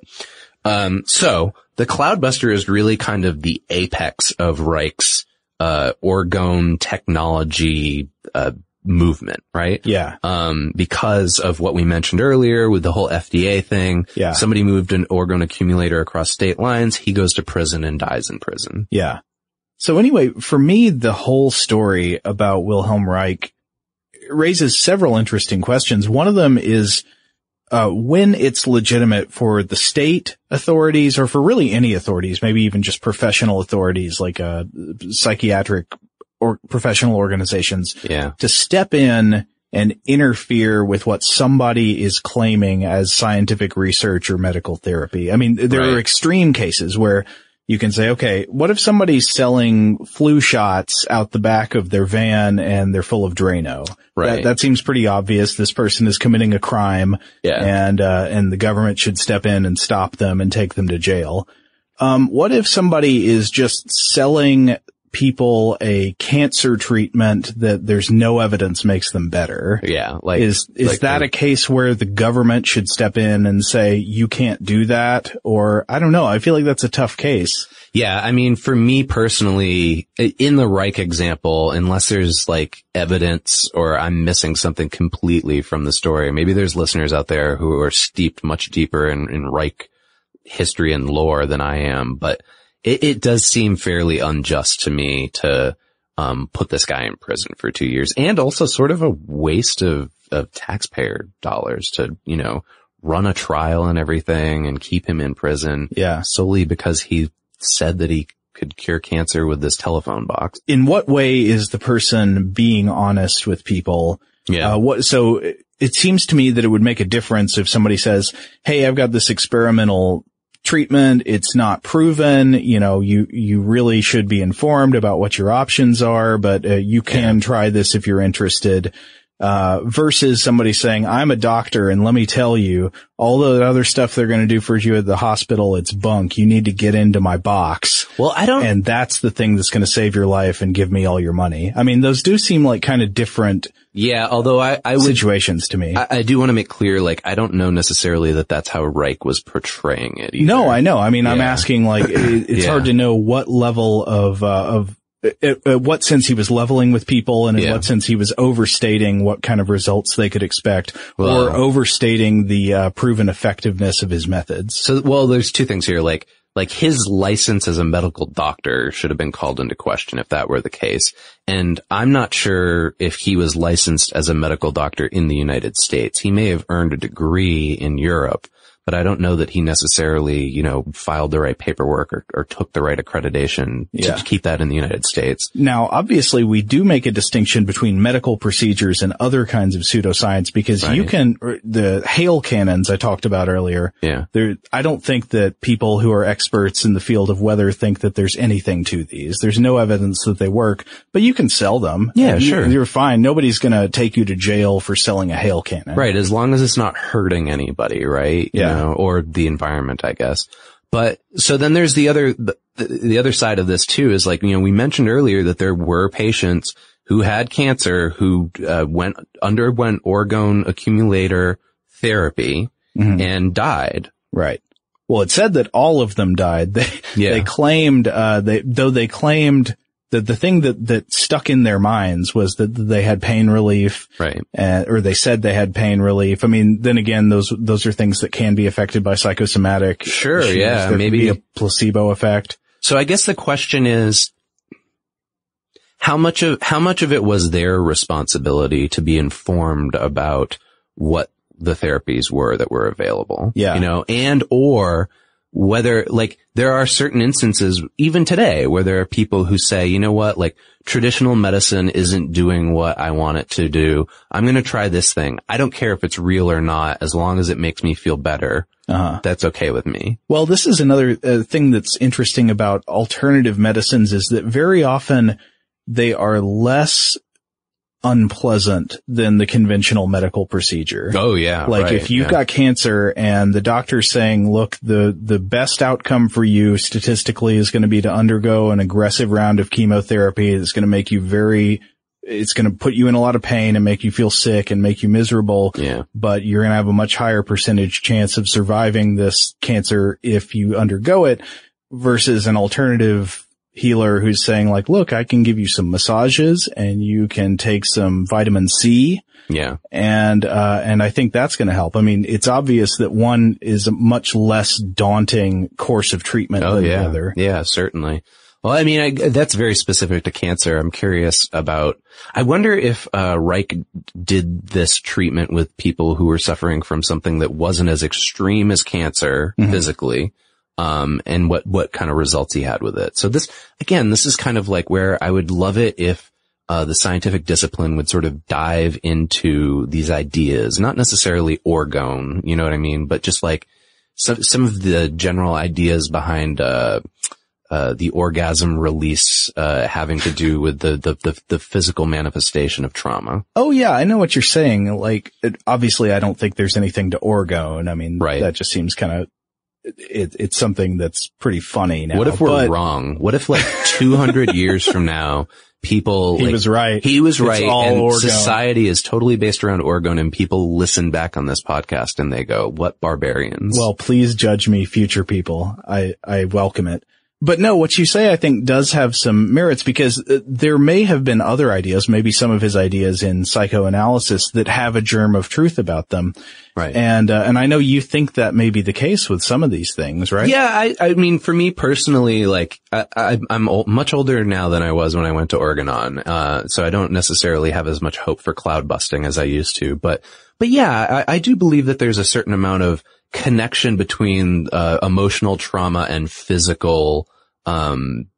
Speaker 7: um, so the Cloudbuster is really kind of the apex of Reich's, uh, Orgone technology, uh, movement, right?
Speaker 6: Yeah.
Speaker 7: Um, because of what we mentioned earlier with the whole F D A thing.
Speaker 6: Yeah.
Speaker 7: Somebody moved an Orgone accumulator across state lines. He goes to prison and dies in prison.
Speaker 6: Yeah. So anyway, for me, the whole story about Wilhelm Reich raises several interesting questions. One of them is, uh, when it's legitimate for the state authorities or for really any authorities, maybe even just professional authorities like, uh, psychiatric or professional organizations
Speaker 7: yeah.
Speaker 6: to step in and interfere with what somebody is claiming as scientific research or medical therapy. I mean, there
Speaker 7: right.
Speaker 6: are extreme cases where you can say, okay, what if somebody's selling flu shots out the back of their van and they're full of Drano?
Speaker 7: Right.
Speaker 6: That, that seems pretty obvious. This person is committing a crime
Speaker 7: yeah.
Speaker 6: and, uh, and the government should step in and stop them and take them to jail. Um, what if somebody is just selling people a cancer treatment that there's no evidence makes them better?
Speaker 7: Yeah. Like,
Speaker 6: is, is
Speaker 7: like
Speaker 6: that
Speaker 7: the,
Speaker 6: a case where the government should step in and say, you can't do that? Or I don't know. I feel like that's a tough case.
Speaker 7: Yeah. I mean, for me personally, in the Reich example, unless there's like evidence or I'm missing something completely from the story, maybe there's listeners out there who are steeped much deeper in, in Reich history and lore than I am, but It, it does seem fairly unjust to me to, um, put this guy in prison for two years and also sort of a waste of, of taxpayer dollars to, you know, run a trial and everything and keep him in prison.
Speaker 6: Yeah.
Speaker 7: Solely because he said that he could cure cancer with this telephone box.
Speaker 6: In what way is the person being honest with people?
Speaker 7: Yeah.
Speaker 6: Uh, what, so it seems to me that it would make a difference if somebody says, hey, I've got this experimental treatment. It's not proven. You know, you, you really should be informed about what your options are, but uh, you can yeah. try this if you're interested. Uh, versus somebody saying, I'm a doctor and let me tell you, all the other stuff they're going to do for you at the hospital, it's bunk. You need to get into my box.
Speaker 7: Well, I don't.
Speaker 6: And that's the thing that's going to save your life and give me all your money. I mean, those do seem like kind of different.
Speaker 7: Yeah, although I, I would,
Speaker 6: situations to me.
Speaker 7: I, I do want to make clear, like, I don't know necessarily that that's how Reich was portraying it either.
Speaker 6: No, I know. I mean,
Speaker 7: yeah.
Speaker 6: I'm asking, like, it, it's
Speaker 7: yeah.
Speaker 6: hard to know what level of, uh, of, in what sense he was leveling with people and in
Speaker 7: yeah.
Speaker 6: what sense he was overstating what kind of results they could expect
Speaker 7: well,
Speaker 6: or overstating the uh, proven effectiveness of his methods.
Speaker 7: So, well, there's two things here. Like, like his license as a medical doctor should have been called into question if that were the case. And I'm not sure if he was licensed as a medical doctor in the United States. He may have earned a degree in Europe, but I don't know that he necessarily, you know, filed the right paperwork or, or took the right accreditation
Speaker 6: yeah.
Speaker 7: to keep that in the United States.
Speaker 6: Now, obviously, we do make a distinction between medical procedures and other kinds of pseudoscience because
Speaker 7: right.
Speaker 6: you can, the hail cannons I talked about earlier.
Speaker 7: Yeah.
Speaker 6: There, I don't think that people who are experts in the field of weather think that there's anything to these. There's no evidence that they work, but you can sell them.
Speaker 7: Yeah,
Speaker 6: you,
Speaker 7: sure.
Speaker 6: You're fine. Nobody's going to take you to jail for selling a hail cannon.
Speaker 7: Right. As long as it's not hurting anybody, right?
Speaker 6: Yeah.
Speaker 7: You know, or the environment, I guess. But so then there's the other, the, the other side of this too is like, you know, we mentioned earlier that there were patients who had cancer who uh, went, underwent orgone accumulator therapy mm-hmm. and died.
Speaker 6: Right. Well, it said that all of them died. They,
Speaker 7: yeah.
Speaker 6: they claimed, uh, they, though they claimed that the thing that, that stuck in their minds was that they had pain relief.
Speaker 7: Right.
Speaker 6: Uh, or they said they had pain relief. I mean, then again, those, those are things that can be affected by psychosomatic.
Speaker 7: Sure.
Speaker 6: issues.
Speaker 7: Yeah.
Speaker 6: There
Speaker 7: maybe
Speaker 6: be a placebo effect.
Speaker 7: So I guess the question is, how much of, how much of it was their responsibility to be informed about what the therapies were that were available?
Speaker 6: Yeah.
Speaker 7: You know, and or whether, like, there are certain instances, even today, where there are people who say, you know what, like, traditional medicine isn't doing what I want it to do. I'm going to try this thing. I don't care if it's real or not, as long as it makes me feel better.
Speaker 6: Uh-huh.
Speaker 7: That's okay with me.
Speaker 6: Well, this is another uh, thing that's interesting about alternative medicines is that very often they are less unpleasant than the conventional medical procedure.
Speaker 7: Oh yeah.
Speaker 6: Like
Speaker 7: right,
Speaker 6: if you've
Speaker 7: yeah.
Speaker 6: got cancer and the doctor's saying, look, the, the best outcome for you statistically is going to be to undergo an aggressive round of chemotherapy that's going to make you very, it's going to put you in a lot of pain and make you feel sick and make you miserable.
Speaker 7: Yeah.
Speaker 6: But you're going to have a much higher percentage chance of surviving this cancer if you undergo it versus an alternative healer who's saying like, look, I can give you some massages and you can take some vitamin C.
Speaker 7: Yeah.
Speaker 6: And, uh, and I think that's going to help. I mean, it's obvious that one is a much less daunting course of treatment
Speaker 7: oh,
Speaker 6: than
Speaker 7: yeah.
Speaker 6: the other.
Speaker 7: Yeah, certainly. Well, I mean, I, that's very specific to cancer. I'm curious about, I wonder if, uh, Reich did this treatment with people who were suffering from something that wasn't as extreme as cancer mm-hmm. physically. Um, and what, what kind of results he had with it. So this, again, this is kind of like where I would love it if, uh, the scientific discipline would sort of dive into these ideas, not necessarily orgone, you know what I mean? But just like some, some of the general ideas behind, uh, uh, the orgasm release, uh, having to do with the, the, the, the physical manifestation of trauma.
Speaker 6: Oh yeah, I know what you're saying. Like, it, obviously I don't think there's anything to orgone. I mean,
Speaker 7: right.
Speaker 6: that just seems kind of, It, it's something that's pretty funny now.
Speaker 7: What if we're
Speaker 6: but,
Speaker 7: wrong? What if like two hundred years from now, people,
Speaker 6: he
Speaker 7: like,
Speaker 6: was right.
Speaker 7: He was
Speaker 6: it's
Speaker 7: right.
Speaker 6: All
Speaker 7: and
Speaker 6: orgone.
Speaker 7: Society is totally based around orgone and people listen back on this podcast and they go, what barbarians?
Speaker 6: Well, please judge me, future people. I, I welcome it. But no, what you say I think does have some merits because uh, there may have been other ideas, maybe some of his ideas in psychoanalysis that have a germ of truth about them.
Speaker 7: Right.
Speaker 6: And, uh, and I know you think that may be the case with some of these things, right?
Speaker 7: Yeah. I, I mean, for me personally, like, I, I I'm old, much older now than I was when I went to Organon. Uh, so I don't necessarily have as much hope for cloud busting as I used to. But, but yeah, I, I do believe that there's a certain amount of connection between, uh, emotional trauma and physical, um,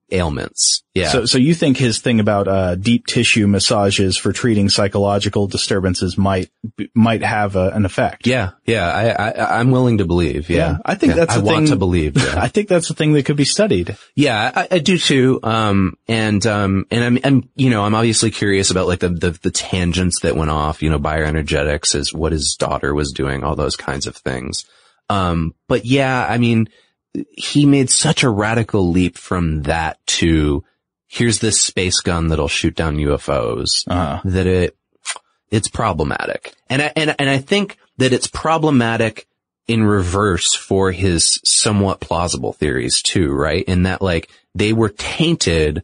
Speaker 7: ailments. Yeah.
Speaker 6: So, so you think his thing about, uh, deep tissue massages for treating psychological disturbances might, might have a, an effect?
Speaker 7: Yeah. Yeah. I, I, I'm willing to believe. Yeah.
Speaker 6: yeah I think
Speaker 7: yeah.
Speaker 6: that's
Speaker 7: I
Speaker 6: the
Speaker 7: want
Speaker 6: thing,
Speaker 7: to believe. Yeah.
Speaker 6: I think that's the thing that could be studied.
Speaker 7: Yeah, I, I do too. Um, and, um, and I'm, I'm, you know, I'm obviously curious about like the, the, the tangents that went off, you know, bioenergetics is what his daughter was doing, all those kinds of things. Um, but yeah, I mean, he made such a radical leap from that to here's this space gun that'll shoot down U F Os uh-huh. that it, it's problematic. And I, and, and I think that it's problematic in reverse for his somewhat plausible theories too, right? In that like they were tainted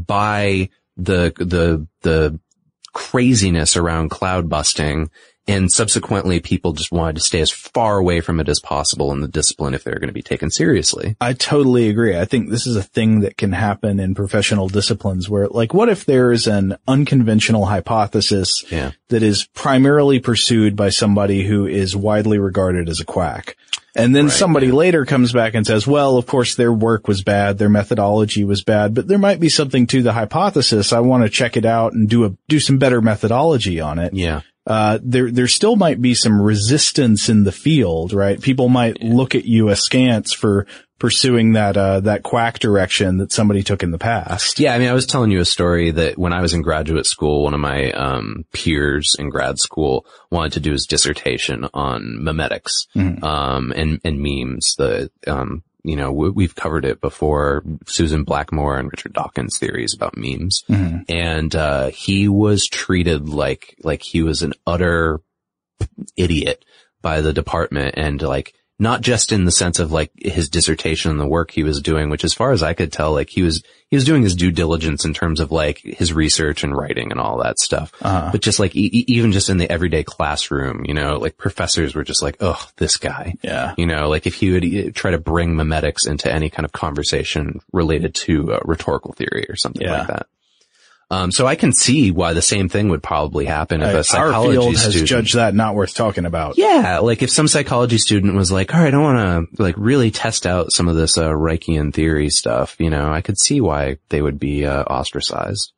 Speaker 7: by the, the, the craziness around cloud busting. And subsequently, people just wanted to stay as far away from it as possible in the discipline if they're going to be taken seriously.
Speaker 6: I totally agree. I think this is a thing that can happen in professional disciplines where, like, what if there is an unconventional hypothesis
Speaker 7: yeah.
Speaker 6: that is primarily pursued by somebody who is widely regarded as a quack? And then right, somebody yeah. later comes back and says, well, of course, their work was bad, their methodology was bad, but there might be something to the hypothesis. I want to check it out and do a do some better methodology on it.
Speaker 7: Yeah.
Speaker 6: Uh, there, there still might be some resistance in the field, right? People might yeah. look at you askance for pursuing that, uh, that quack direction that somebody took in the past.
Speaker 7: Yeah. I mean, I was telling you a story that when I was in graduate school, one of my, um, peers in grad school wanted to do his dissertation on memetics, mm-hmm. um, and, and memes, the, um, you know, we've covered it before, Susan Blackmore and Richard Dawkins' theories about memes.
Speaker 6: Mm-hmm.
Speaker 7: And, uh, he was treated like, like he was an utter idiot by the department, and like, not just in the sense of like his dissertation and the work he was doing, which as far as I could tell, like he was, he was doing his due diligence in terms of like his research and writing and all that stuff.
Speaker 6: Uh-huh.
Speaker 7: But just like, e- even just in the everyday classroom, you know, like professors were just like, oh, this guy.
Speaker 6: Yeah.
Speaker 7: You know, like if he would try to bring memetics into any kind of conversation related to uh, rhetorical theory or something
Speaker 6: yeah.
Speaker 7: like that. Um, so I can see why the same thing would probably happen if
Speaker 6: uh,
Speaker 7: a psychology
Speaker 6: our field has
Speaker 7: student,
Speaker 6: judged that not worth talking about.
Speaker 7: Yeah, like if some psychology student was like, all right, I want to like really test out some of this uh, Reichian theory stuff, you know, I could see why they would be uh, ostracized.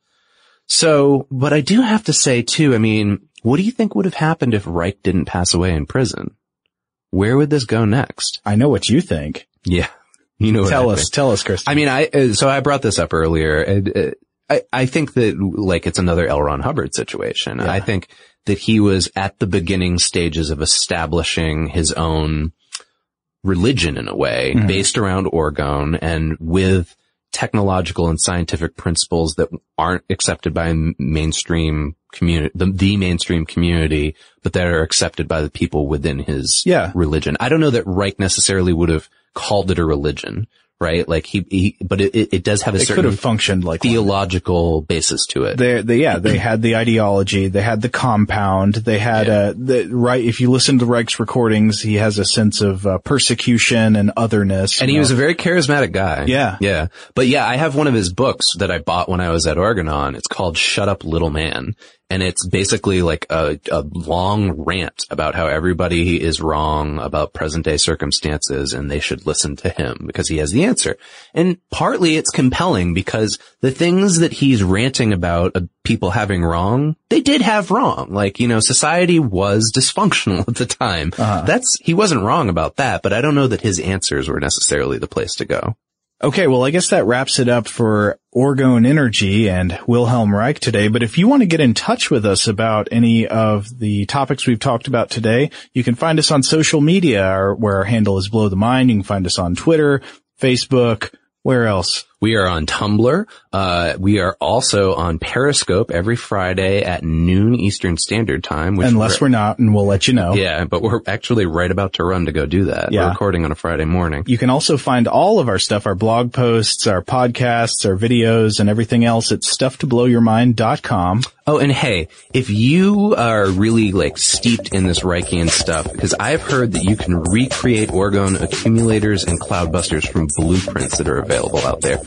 Speaker 7: So, but I do have to say too, I mean, what do you think would have happened if Reich didn't pass away in prison? Where would this go next?
Speaker 6: I know what you think.
Speaker 7: Yeah. You know what
Speaker 6: Tell
Speaker 7: I
Speaker 6: us,
Speaker 7: think.
Speaker 6: tell us, Chris.
Speaker 7: I mean, I, uh, so I brought this up earlier. It, it, I, I think that like it's another L. Ron Hubbard situation.
Speaker 6: Yeah.
Speaker 7: I think that he was at the beginning stages of establishing his own religion in a way, mm-hmm. based around orgone and with technological and scientific principles that aren't accepted by mainstream community, the, the mainstream community, but that are accepted by the people within his
Speaker 6: yeah.
Speaker 7: religion. I don't know that Reich necessarily would have called it a religion. Right? Like he, he but it, it does have a
Speaker 6: it
Speaker 7: certain
Speaker 6: could have functioned like
Speaker 7: theological one. basis to it.
Speaker 6: They, they, yeah, they had the ideology, they had the compound, they had, yeah. uh, the, right, if you listen to Reich's recordings, he has a sense of, uh, persecution and otherness.
Speaker 7: And he
Speaker 6: know?
Speaker 7: was a very charismatic guy.
Speaker 6: Yeah.
Speaker 7: Yeah. But yeah, I have one of his books that I bought when I was at Organon. It's called Shut Up, Little Man. And it's basically like a, a long rant about how everybody is wrong about present day circumstances and they should listen to him because he has the answer. And partly it's compelling because the things that he's ranting about uh, people having wrong, they did have wrong. Like, you know, society was dysfunctional at the time.
Speaker 6: Uh-huh.
Speaker 7: That's, he wasn't wrong about that, but I don't know that his answers were necessarily the place to go.
Speaker 6: Okay, well, I guess that wraps it up for Orgone Energy and Wilhelm Reich today. But if you want to get in touch with us about any of the topics we've talked about today, you can find us on social media, or where our handle is Blow the Mind. You can find us on Twitter, Facebook. Where else?
Speaker 7: We are on Tumblr. Uh, we are also on Periscope every Friday at noon Eastern Standard Time. Which
Speaker 6: Unless we're, we're not, and we'll let you know.
Speaker 7: Yeah, but we're actually right about to run to go do that.
Speaker 6: Yeah.
Speaker 7: We're recording on a Friday morning.
Speaker 6: You can also find all of our stuff, our blog posts, our podcasts, our videos, and everything else at stuff to blow your mind dot com.
Speaker 7: Oh, and hey, if you are really like steeped in this Reichian stuff, because I've heard that you can recreate orgone accumulators and cloudbusters from blueprints that are available out there.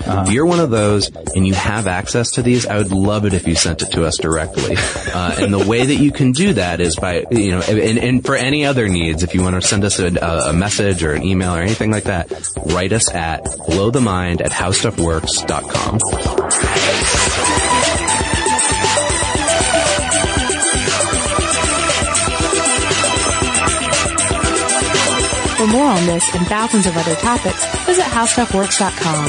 Speaker 7: If you're one of those and you have access to these, I would love it if you sent it to us directly. Uh, and the way that you can do that is by, you know, and, and for any other needs, if you want to send us a, a message or an email or anything like that, write us at blowthemind at howstuffworks dot com.
Speaker 5: For more on this and thousands of other topics, visit how stuff works dot com.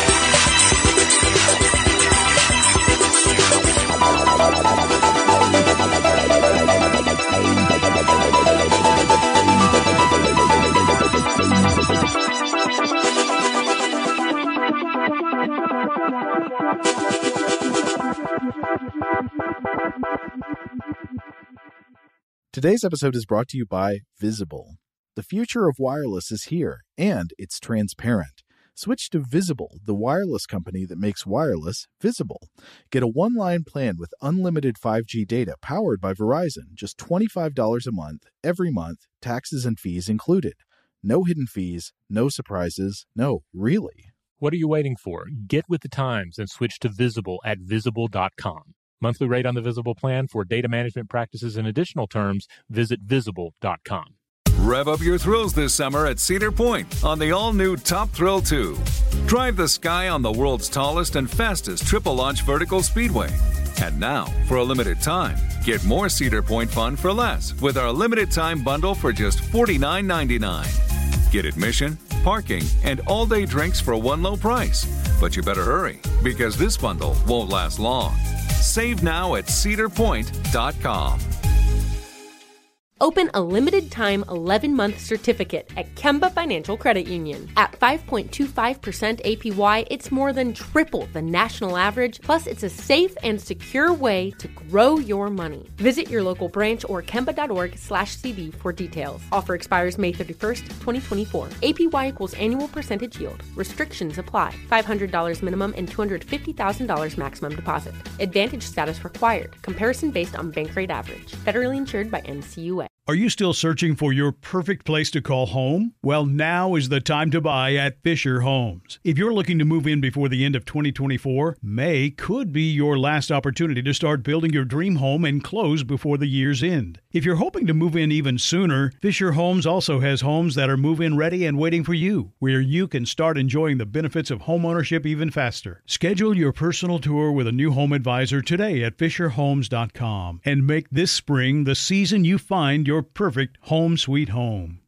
Speaker 1: Today's episode is brought to you by Visible. The future of wireless is here, and it's transparent. Switch to Visible, the wireless company that makes wireless visible. Get a one-line plan with unlimited five G data powered by Verizon, just twenty-five dollars a month, every month, taxes and fees included. No hidden fees, no surprises, no, really.
Speaker 8: What are you waiting for? Get with the times and switch to Visible at visible dot com. Monthly rate on the Visible plan for data management practices and additional terms, visit visible dot com.
Speaker 4: Rev up your thrills this summer at Cedar Point on the all-new Top Thrill two. Drive the sky on the world's tallest and fastest triple-launch vertical speedway. And now, for a limited time, get more Cedar Point fun for less with our limited-time bundle for just forty-nine ninety-nine. Get admission, parking, and all-day drinks for one low price. But you better hurry, because this bundle won't last long. Save now at cedar point dot com.
Speaker 9: Open a limited-time eleven-month certificate at Kemba Financial Credit Union. At five point two five percent A P Y, it's more than triple the national average, plus it's a safe and secure way to grow your money. Visit your local branch or kemba.org slash CD for details. Offer expires May thirty-first, twenty twenty-four. A P Y equals annual percentage yield. Restrictions apply. five hundred dollars minimum and two hundred fifty thousand dollars maximum deposit. Advantage status required. Comparison based on bank rate average. Federally insured by N C U A.
Speaker 13: Are you still searching for your perfect place to call home? Well, now is the time to buy at Fisher Homes. If you're looking to move in before the end of twenty twenty-four, May could be your last opportunity to start building your dream home and close before the year's end. If you're hoping to move in even sooner, Fisher Homes also has homes that are move-in ready and waiting for you, where you can start enjoying the benefits of homeownership even faster. Schedule your personal tour with a new home advisor today at fisher homes dot com and make this spring the season you find your perfect home sweet home.